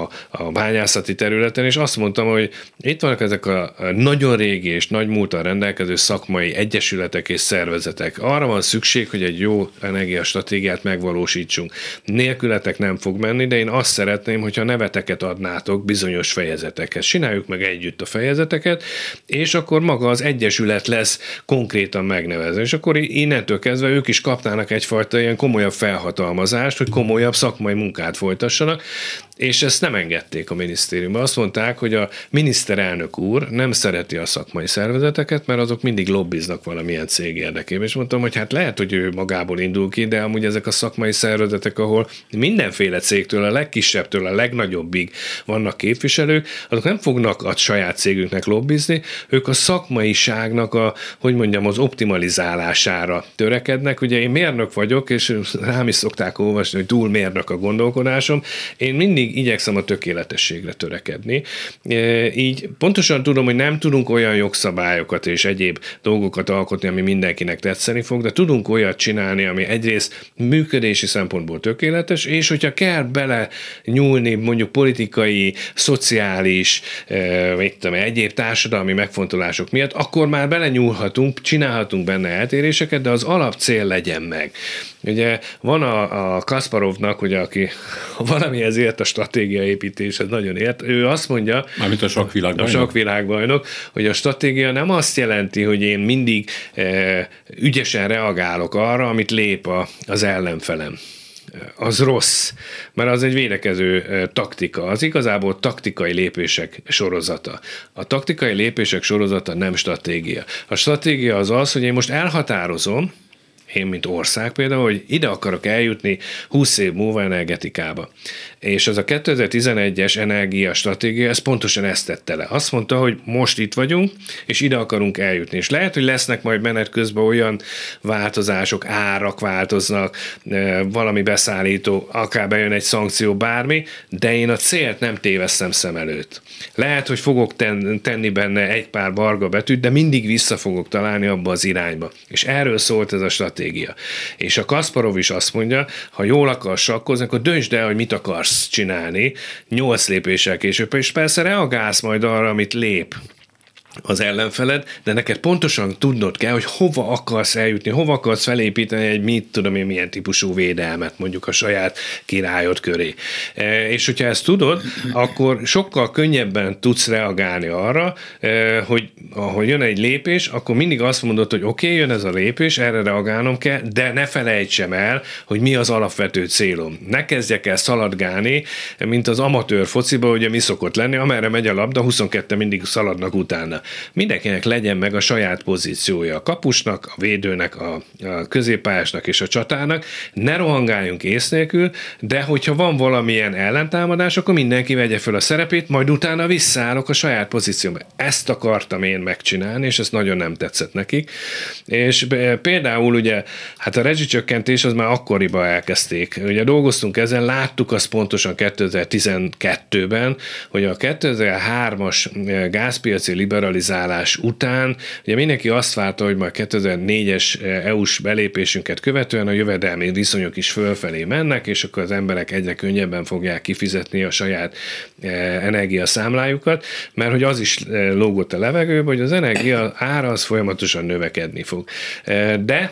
a bányászati területen, és azt mondtam, hogy itt vannak ezek a nagyon régi és nagy múlttal rendelkező szakmai egyesületek és szervezetek. Arra van szükség, hogy egy jó energiastratégiát megvalósítsunk. Nélkületek nem fog menni, de én azt szeretném, hogyha neveteket adnátok bizonyos fejezetekhez. Csináljuk meg együtt a fejezeteket, és akkor maga az egyesület lesz konkrétan megnevezve. És akkor innentől kezdve ők is kapnának egyfajta ilyen komolyabb felhatalmazást, hogy komolyabb szakmai munkát folytassanak, és ezt nem engedték a minisztériumban. Azt mondták, hogy a miniszterelnök úr nem szereti a szakmai szervezeteket, mert azok mindig lobbiznak valamilyen cég érdekében. És mondtam, hogy hát lehet, hogy ő magából indul ki, de amúgy ezek a szakmai szervezetek, ahol mindenféle cégtől, a legkisebbtől a legnagyobbig vannak képviselők, azok nem fognak a saját cégüknek lobbizni, ők a szakmaiságnak az optimalizálására törekednek. Ugye én mérnök vagyok, és rám is szokták olvasni, hogy túl mérnök a gondolkodásom. Én mindig igyekszem a tökéletességre törekedni. Így pontosan tudom, hogy nem tudunk olyan jogszabályokat és egyéb dolgokat alkotni, ami mindenkinek tetszeni fog, de tudunk olyat csinálni, ami egyrészt működési szempontból tökéletes, és hogyha kell bele nyúlni mondjuk politikai, szociális, egyéb társadalmi megfontolások miatt, akkor már belenyúlhatunk, csinálhatunk benne eltéréseket, de az alapcél legyen meg. Ugye van a Kasparovnak, ugye, aki valamihez ért a stratégiaépítéshez nagyon ért, ő azt mondja, mármint a sakkvilágbajnok, hogy a stratégia nem azt jelenti, hogy én mindig ügyesen reagálok arra, amit lép az ellenfelem. Az rossz, mert az egy védekező taktika. Az igazából taktikai lépések sorozata. A taktikai lépések sorozata nem stratégia. A stratégia az, hogy én most elhatározom, én, mint ország például, hogy ide akarok eljutni 20 év múlva energetikába. És az a 2011-es energiastratégia, ez pontosan ezt tette le. Azt mondta, hogy most itt vagyunk, és ide akarunk eljutni. És lehet, hogy lesznek majd menet közben olyan változások, árak változnak, valami beszállító, akár bejön egy szankció, bármi, de én a célt nem tévesztem szem előtt. Lehet, hogy fogok tenni benne egy pár barga betűt, de mindig vissza fogok találni abba az irányba. És erről szólt ez a stratégia. És a Kasparov is azt mondja, ha jól akarsz sakkozni, akkor döntsd el, hogy mit akarsz csinálni 8 lépéssel később, és persze reagálsz majd arra, amit lép az ellenfeled, de neked pontosan tudnod kell, hogy hova akarsz eljutni, hova akarsz felépíteni egy milyen típusú védelmet mondjuk a saját királyod köré. És hogyha ezt tudod, akkor sokkal könnyebben tudsz reagálni arra, hogy ahogy jön egy lépés, akkor mindig azt mondod, hogy oké, jön ez a lépés, erre reagálnom kell, de ne felejtsem el, hogy mi az alapvető célom. Ne kezdjek el szaladgálni, mint az amatőr fociba, ugye mi szokott lenni, amerre megy a labda, 22 mindig szaladnak utána. Mindenkinek legyen meg a saját pozíciója, a kapusnak, a védőnek, a középpályásnak és a csatának. Ne rohangáljunk ész nélkül, de hogyha van valamilyen ellentámadás, akkor mindenki vegye föl a szerepét, majd utána visszaállok a saját pozíciómba. Ezt akartam én megcsinálni, és ez nagyon nem tetszett nekik. És például ugye, hát a rezsicsökkentés az már akkoriban elkezdték. Ugye dolgoztunk ezen, láttuk azt pontosan 2012-ben, hogy a 2003-as gázpiaci liberalizálás után, ugye mindenki azt várta, hogy majd 2004-es EU-s belépésünket követően a jövedelmi viszonyok is fölfelé mennek, és akkor az emberek egyre könnyebben fogják kifizetni a saját energiaszámlájukat, mert hogy az is lógott a levegőbe, hogy az energia ára az folyamatosan növekedni fog. De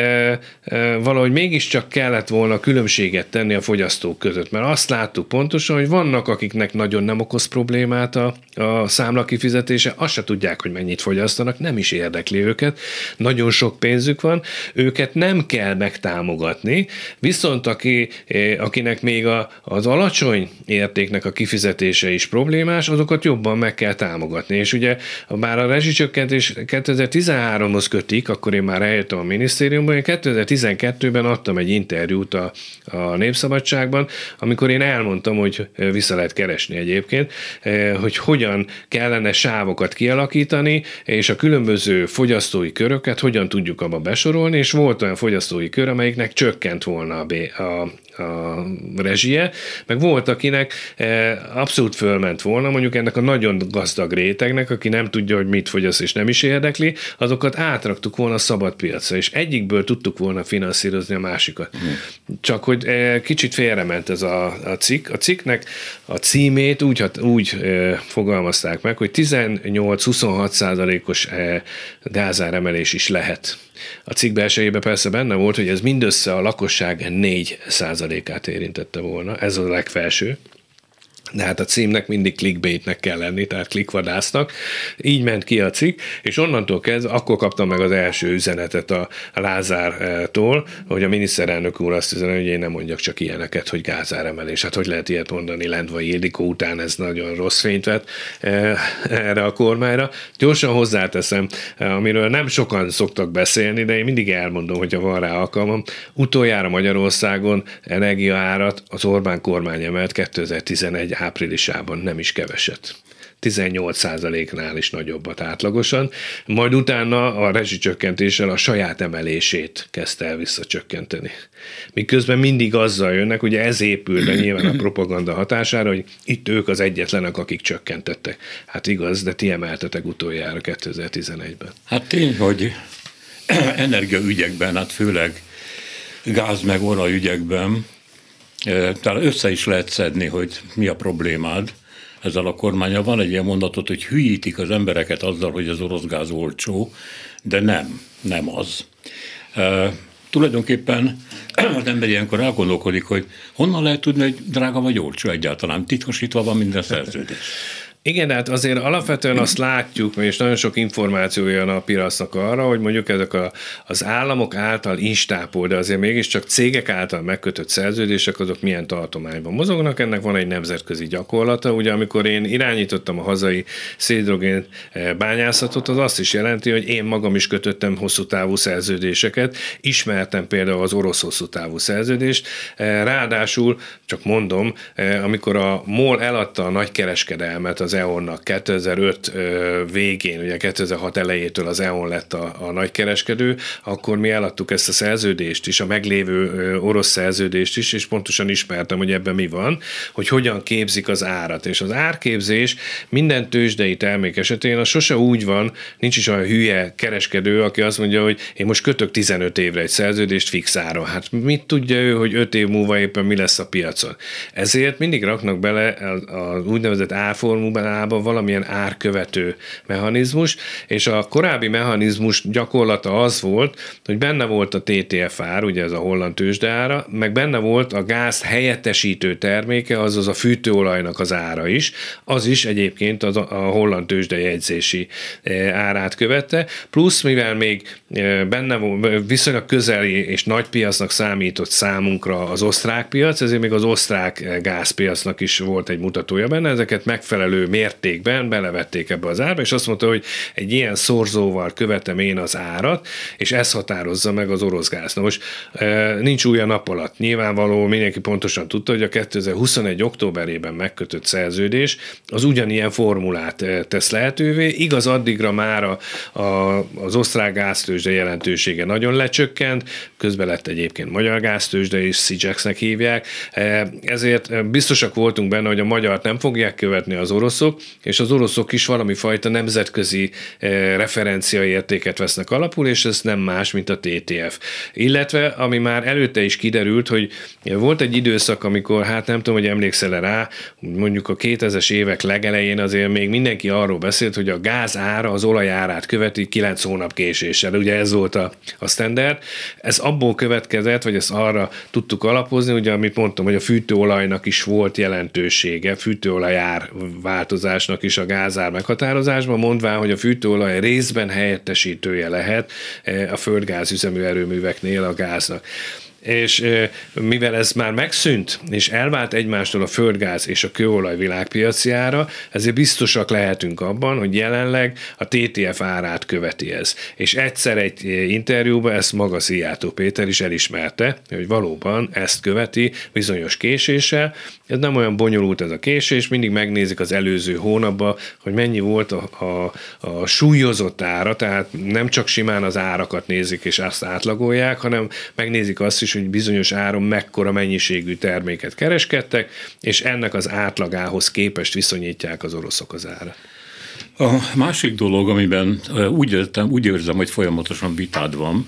valahogy mégiscsak kellett volna különbséget tenni a fogyasztók között, mert azt láttuk pontosan, hogy vannak, akiknek nagyon nem okoz problémát a számla kifizetése, azt se tudják, hogy mennyit fogyasztanak, nem is érdekli őket, nagyon sok pénzük van, őket nem kell megtámogatni, viszont akinek még az alacsony értéknek a kifizetése is problémás, azokat jobban meg kell támogatni, és ugye bár a rezsicsökkentés 2013-hoz kötik, akkor én már eljöttem a minisztériumban, én 2012-ben adtam egy interjút a Népszabadságban, amikor én elmondtam, hogy vissza lehet keresni egyébként, hogy hogyan kellene sávokat kialakítani, és a különböző fogyasztói köröket hogyan tudjuk abba besorolni, és volt olyan fogyasztói kör, amelyiknek csökkent volna a rezsie, meg volt, akinek abszolút fölment volna, mondjuk ennek a nagyon gazdag rétegnek, aki nem tudja, hogy mit fogyaszt és nem is érdekli, azokat átraktuk volna a szabad piacra, és egyikből tudtuk volna finanszírozni a másikat. Csak hogy kicsit félrement ez a cikk. A cikknek a címét úgy fogalmazták meg, hogy 18-26%-os gázáremelés is lehet. A cikk belsejében persze benne volt, hogy ez mindössze a lakosság 4%-át érintette volna, ez a legfelső. De hát a címnek mindig clickbaitnek kell lenni, tehát klikkvadásznak. Így ment ki a cikk, és onnantól kezdve akkor kaptam meg az első üzenetet a Lázártól, hogy a miniszterelnök úr azt üzenet, hogy én nem mondjak csak ilyeneket, hogy gázáremelés. Hát hogy lehet ilyet mondani Lendvai Ildikó után, ez nagyon rossz fényt vett erre a kormányra. Gyorsan hozzáteszem, amiről nem sokan szoktak beszélni, de én mindig elmondom, hogyha van rá alkalmam. Utoljára Magyarországon energiaárat az Orbán kormány emelt 2011 áprilisában, nem is keveset. 18%-nál is nagyobbat átlagosan, majd utána a rezsicsökkentéssel a saját emelését kezdte el visszacsökkenteni. Miközben mindig azzal jönnek, ugye ez épül, de nyilván a propaganda hatására, hogy itt ők az egyetlenek, akik csökkentettek. Hát igaz, de ti emeltetek utoljára 2011-ben. Hát tény, hogy energiaügyekben, hát főleg gáz meg olajügyekben talán össze is lehet szedni, hogy mi a problémád ezzel a kormánnyal. Van egy ilyen mondatot, hogy hülyítik az embereket azzal, hogy az orosz gáz olcsó, de nem az. Tulajdonképpen az ember ilyenkor elgondolkodik, hogy honnan lehet tudni, hogy drága vagy olcsó egyáltalán. Titkosítva van minden szerződés. Igen, de hát azért alapvetően azt látjuk, és nagyon sok információ jön a piacnak arra, hogy mondjuk ezek az államok által instápol, de azért mégiscsak cégek által megkötött szerződések, azok milyen tartományban mozognak. Ennek van egy nemzetközi gyakorlata. Ugye amikor én irányítottam a hazai szénhidrogén bányászatot, az azt is jelenti, hogy én magam is kötöttem hosszú távú szerződéseket, ismertem például az orosz hosszú távú szerződést, ráadásul, csak mondom, amikor a MOL eladta a nagykereskedelmet az EON-nak 2005 végén, ugye 2006 elejétől az EON lett a nagykereskedő, akkor mi eladtuk ezt a szerződést is, a meglévő orosz szerződést is, és pontosan ismertem, hogy ebben mi van, hogy hogyan képzik az árat. És az árképzés minden tőzsdei termék esetén az sose úgy van, nincs is olyan hülye kereskedő, aki azt mondja, hogy én most kötök 15 évre egy szerződést fix áron. Hát mit tudja ő, hogy 5 év múlva éppen mi lesz a piacon? Ezért mindig raknak bele az úgynevezett árformulában általában valamilyen árkövető mechanizmus, és a korábbi mechanizmus gyakorlata az volt, hogy benne volt a TTF ár, ugye ez a holland tőzsdeára, meg benne volt a gáz helyettesítő terméke, azaz a fűtőolajnak az ára is, az is egyébként a holland tőzsdejegyzési árát követte, plusz mivel még benne volt, viszonylag közeli és nagy piacnak számított számunkra az osztrák piac, ezért még az osztrák gázpiacnak is volt egy mutatója benne, ezeket megfelelő mértékben belevették ebbe az árba, és azt mondta, hogy egy ilyen szorzóval követem én az árat, és ez határozza meg az orosz gáz. Na most nincs új a nap alatt. Nyilvánvaló mindenki pontosan tudta, hogy a 2021. októberében megkötött szerződés az ugyanilyen formulát tesz lehetővé. Igaz, addigra már az osztrák gáztőzsde jelentősége nagyon lecsökkent, közben lett egyébként magyar gáztőzsde is, SIGEX-nek hívják, ezért biztosak voltunk benne, hogy a magyart nem fogják követni az oroszok, és az oroszok is valami fajta nemzetközi referenciaértéket vesznek alapul, és ez nem más, mint a TTF. Illetve, ami már előtte is kiderült, hogy volt egy időszak, amikor, hát nem tudom, hogy emlékszel rá, mondjuk a 2000-es évek legelején azért még mindenki arról beszélt, hogy a gáz ára az olaj árát követi 9 hónap késéssel. Ugye ez volt a standard. Ez abból következett, vagy ezt arra tudtuk alapozni, ugye amit mondtam, hogy a fűtőolajnak is volt jelentősége, fűtőolaj ár változásnak is a gázár meghatározásban, mondván, hogy a fűtőolaj részben helyettesítője lehet a földgázüzemű erőműveknél a gáznak. És mivel ez már megszűnt, és elvált egymástól a földgáz és a kőolaj világpiaci ára, ezért biztosak lehetünk abban, hogy jelenleg a TTF árát követi ez. És egyszer egy interjúban ezt maga Szijjártó Péter is elismerte, hogy valóban ezt követi bizonyos késéssel. Ez nem olyan bonyolult ez a késés, mindig megnézik az előző hónapban, hogy mennyi volt a súlyozott ára, tehát nem csak simán az árakat nézik és azt átlagolják, hanem megnézik azt is, hogy bizonyos áron mekkora mennyiségű terméket kereskedtek, és ennek az átlagához képest viszonyítják az oroszok az árat. A másik dolog, amiben úgy érzem, hogy folyamatosan vitád van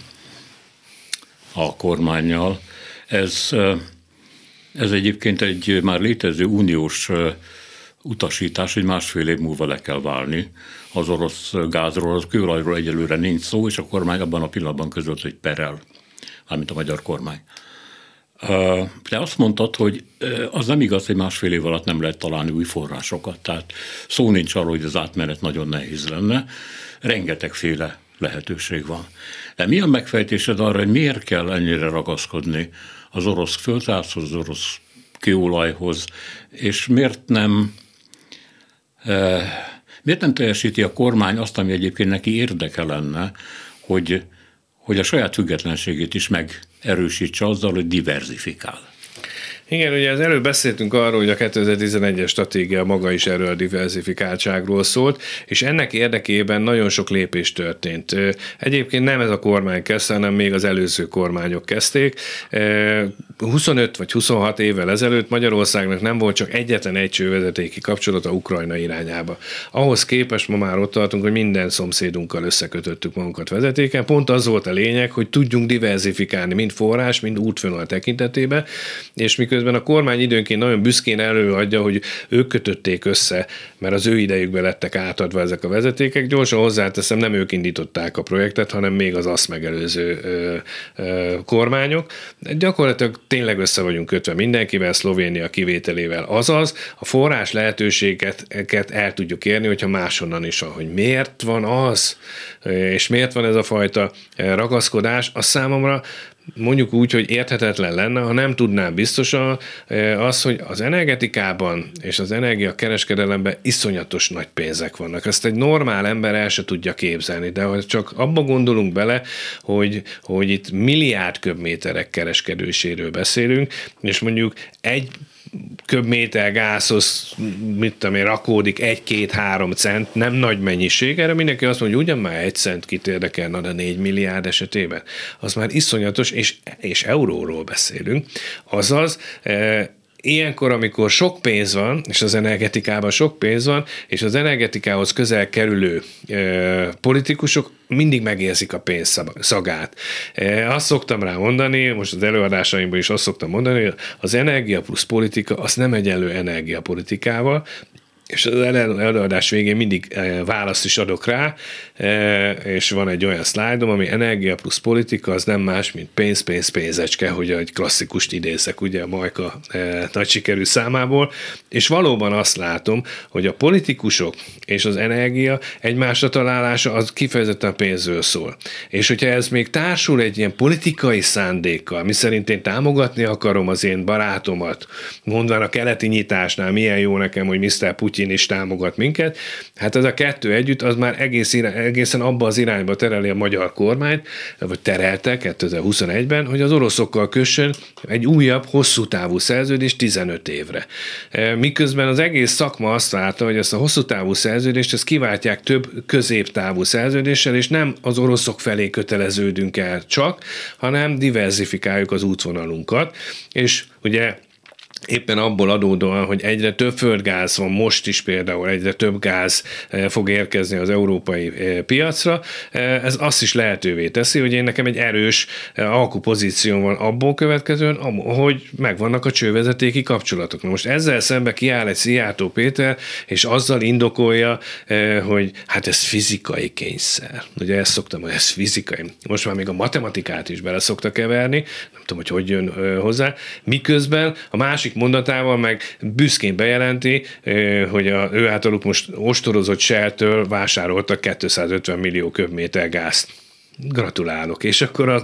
a kormánnyal, ez egyébként egy már létező uniós utasítás, hogy másfél év múlva le kell válni az orosz gázról, az kőolajról egyelőre nincs szó, és a kormány abban a pillanatban közölt, hogy perel, mármint a magyar kormány. De azt mondtad, hogy az nem igaz, hogy másfél év alatt nem lehet találni új forrásokat, tehát szó nincs arról, hogy az átmenet nagyon nehéz lenne, rengetegféle lehetőség van. De mi a megfejtésed arra, hogy miért kell ennyire ragaszkodni az orosz földgázhoz, az orosz kőolajhoz, és miért nem teljesíti a kormány azt, ami egyébként neki érdeke lenne, hogy a saját függetlenségét is megerősítse azzal, hogy diverzifikál. Igen, ugye az előbb beszéltünk arról, hogy a 2011-es stratégia maga is erről a diverzifikáltságról szólt, és ennek érdekében nagyon sok lépés történt. Egyébként nem ez a kormány kezdte, hanem még az előző kormányok kezdték. 25 vagy 26 évvel ezelőtt Magyarországnak nem volt csak egyetlen egy csővezetéki kapcsolata Ukrajna irányába. Ahhoz képest ma már ott tartunk, hogy minden szomszédunkkal összekötöttük magunkat vezetéken. Pont az volt a lényeg, hogy tudjunk diverzifikálni mind forrás, mind útvonal tekintetében, és miközben a kormány időnként nagyon büszkén előadja, hogy ők kötötték össze, mert az ő idejükben lettek átadva ezek a vezetékek. Gyorsan hozzáteszem, nem ők indították a projektet, hanem még az azt megelőző kormányok. Gyakorlatilag tényleg össze vagyunk kötve mindenkivel, Szlovénia kivételével. Azaz, a forrás lehetőségeket el tudjuk érni, hogyha máshonnan is van, hogy miért van az, és miért van ez a fajta ragaszkodás, az számomra mondjuk úgy, hogy érthetetlen lenne, ha nem tudnám biztosan az, hogy az energetikában és az energiakereskedelemben iszonyatos nagy pénzek vannak. Ezt egy normál ember el se tudja képzelni, de ha csak abba gondolunk bele, hogy itt milliárd köbméterek kereskedéséről beszélünk, és mondjuk egy köbméter gázhoz, mit tudom én, rakódik 1-2-3 cent, nem nagy mennyiség, erre mindenki azt mondja, hogy ugyan már 1 cent kit érdekelne, de 4 milliárd esetében. Az már iszonyatos, és euróról beszélünk. Azaz, ilyenkor, amikor sok pénz van, és az energetikában sok pénz van, és az energetikához közel kerülő politikusok mindig megérzik a pénz szagát. Azt szoktam rá mondani, most az előadásaimban is azt szoktam mondani, hogy az energia plusz politika az nem egyenlő energiapolitikával, és az előadás végén mindig választ is adok rá, és van egy olyan szlájdom, ami energia plusz politika, az nem más, mint pénzecske, hogy egy klasszikust idézek, ugye a Majka nagy sikerű számából, és valóban azt látom, hogy a politikusok és az energia egymásra találása az kifejezetten pénzről szól. És hogyha ez még társul egy ilyen politikai szándékkal, miszerint én támogatni akarom az én barátomat, mondván a keleti nyitásnál milyen jó nekem, hogy Mr. Putyin is támogat minket, hát ez a kettő együtt az már egészen abba az irányba tereli a magyar kormányt, vagy terelte 2021-ben, hogy az oroszokkal kössön egy újabb, hosszú távú szerződést 15 évre. Miközben az egész szakma azt várta, hogy ezt a hosszú távú szerződést ezt kiváltják több középtávú szerződéssel, és nem az oroszok felé köteleződünk el csak, hanem diverzifikáljuk az útvonalunkat, és ugye éppen abból adódóan, hogy egyre több földgáz van most is például, egyre több gáz fog érkezni az európai piacra, ez azt is lehetővé teszi, hogy én nekem egy erős alkupozícióm van abból következően, hogy megvannak a csővezetéki kapcsolatok. Most ezzel szembe kiáll egy Szijjártó Péter, és azzal indokolja, hogy hát ez fizikai kényszer. Ugye ezt szoktam, hogy ez fizikai. Most már még a matematikát is bele szokta keverni, nem tudom, hogy jön hozzá, miközben a másik mondatával meg büszkén bejelenti, hogy ő általuk most ostorozott Shell-től vásároltak 250 millió köbméter gázt. Gratulálok. És akkor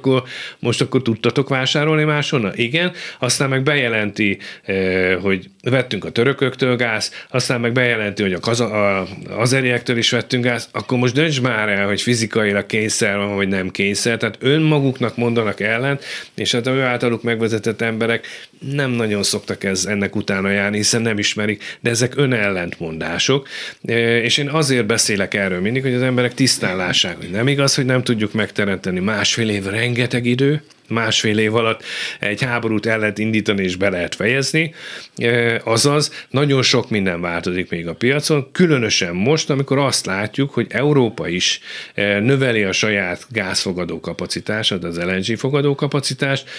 most akkor tudtatok vásárolni máshonnan? Igen. Aztán meg bejelenti, hogy vettünk a törököktől gáz, aztán meg bejelenti, hogy az azeriektől is vettünk gáz, akkor most dönts már el, hogy fizikailag kényszer van, vagy nem kényszer. Tehát önmaguknak mondanak ellent, és hát ő általuk megvezetett emberek nem nagyon szoktak ennek utána járni, hiszen nem ismerik, de ezek önellentmondások. És én azért beszélek erről mindig, hogy az emberek tisztán lássák, hogy nem igaz, hogy nem tudjuk megteremteni. Másfél év rengeteg idő, másfél év alatt egy háborút el lehet indítani és be lehet fejezni, azaz nagyon sok minden változik még a piacon, különösen most, amikor azt látjuk, hogy Európa is növeli a saját gázfogadó kapacitását, az LNG fogadó kapacitást,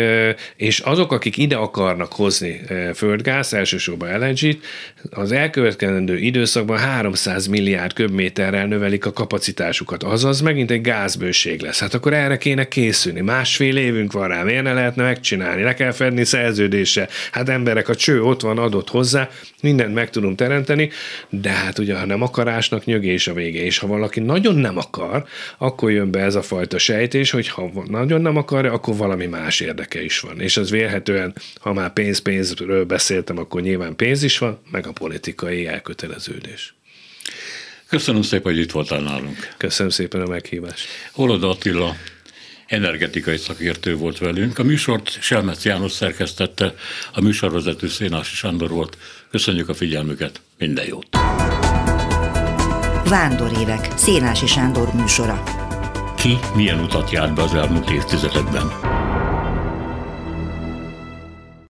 és azok, akik ide akarnak hozni földgáz, elsősorban LNG-t, az elkövetkezendő időszakban 300 milliárd köbméterrel növelik a kapacitásukat, azaz megint egy gázbőség lesz. Hát akkor erre kéne készülni. Másfél évünk van rá, miért ne lehetne megcsinálni? Le kell fedni szerződéssel. Hát emberek, a cső ott van, adott hozzá, mindent meg tudunk teremteni, de hát ugye, ha nem akarásnak nyögés a vége, és ha valaki nagyon nem akar, akkor jön be ez a fajta sejtés, hogy ha nagyon nem akarja, akkor valami más érdeke is van. És az vélhetően, ha már pénzről beszéltem, akkor nyilván pénz is van, meg a politikai elköteleződés. Köszönöm szépen, hogy itt voltál nálunk. Köszönöm szépen a meghívást. Holoda Attila energetikai szakértő volt velünk. A műsort Selmec János szerkesztette, a műsorvezető Szénási Sándor volt. Köszönjük a figyelmüket, minden jót! Vándorévek, Szénási Sándor műsora. Ki milyen utat járt be az elmúlt évtizedekben?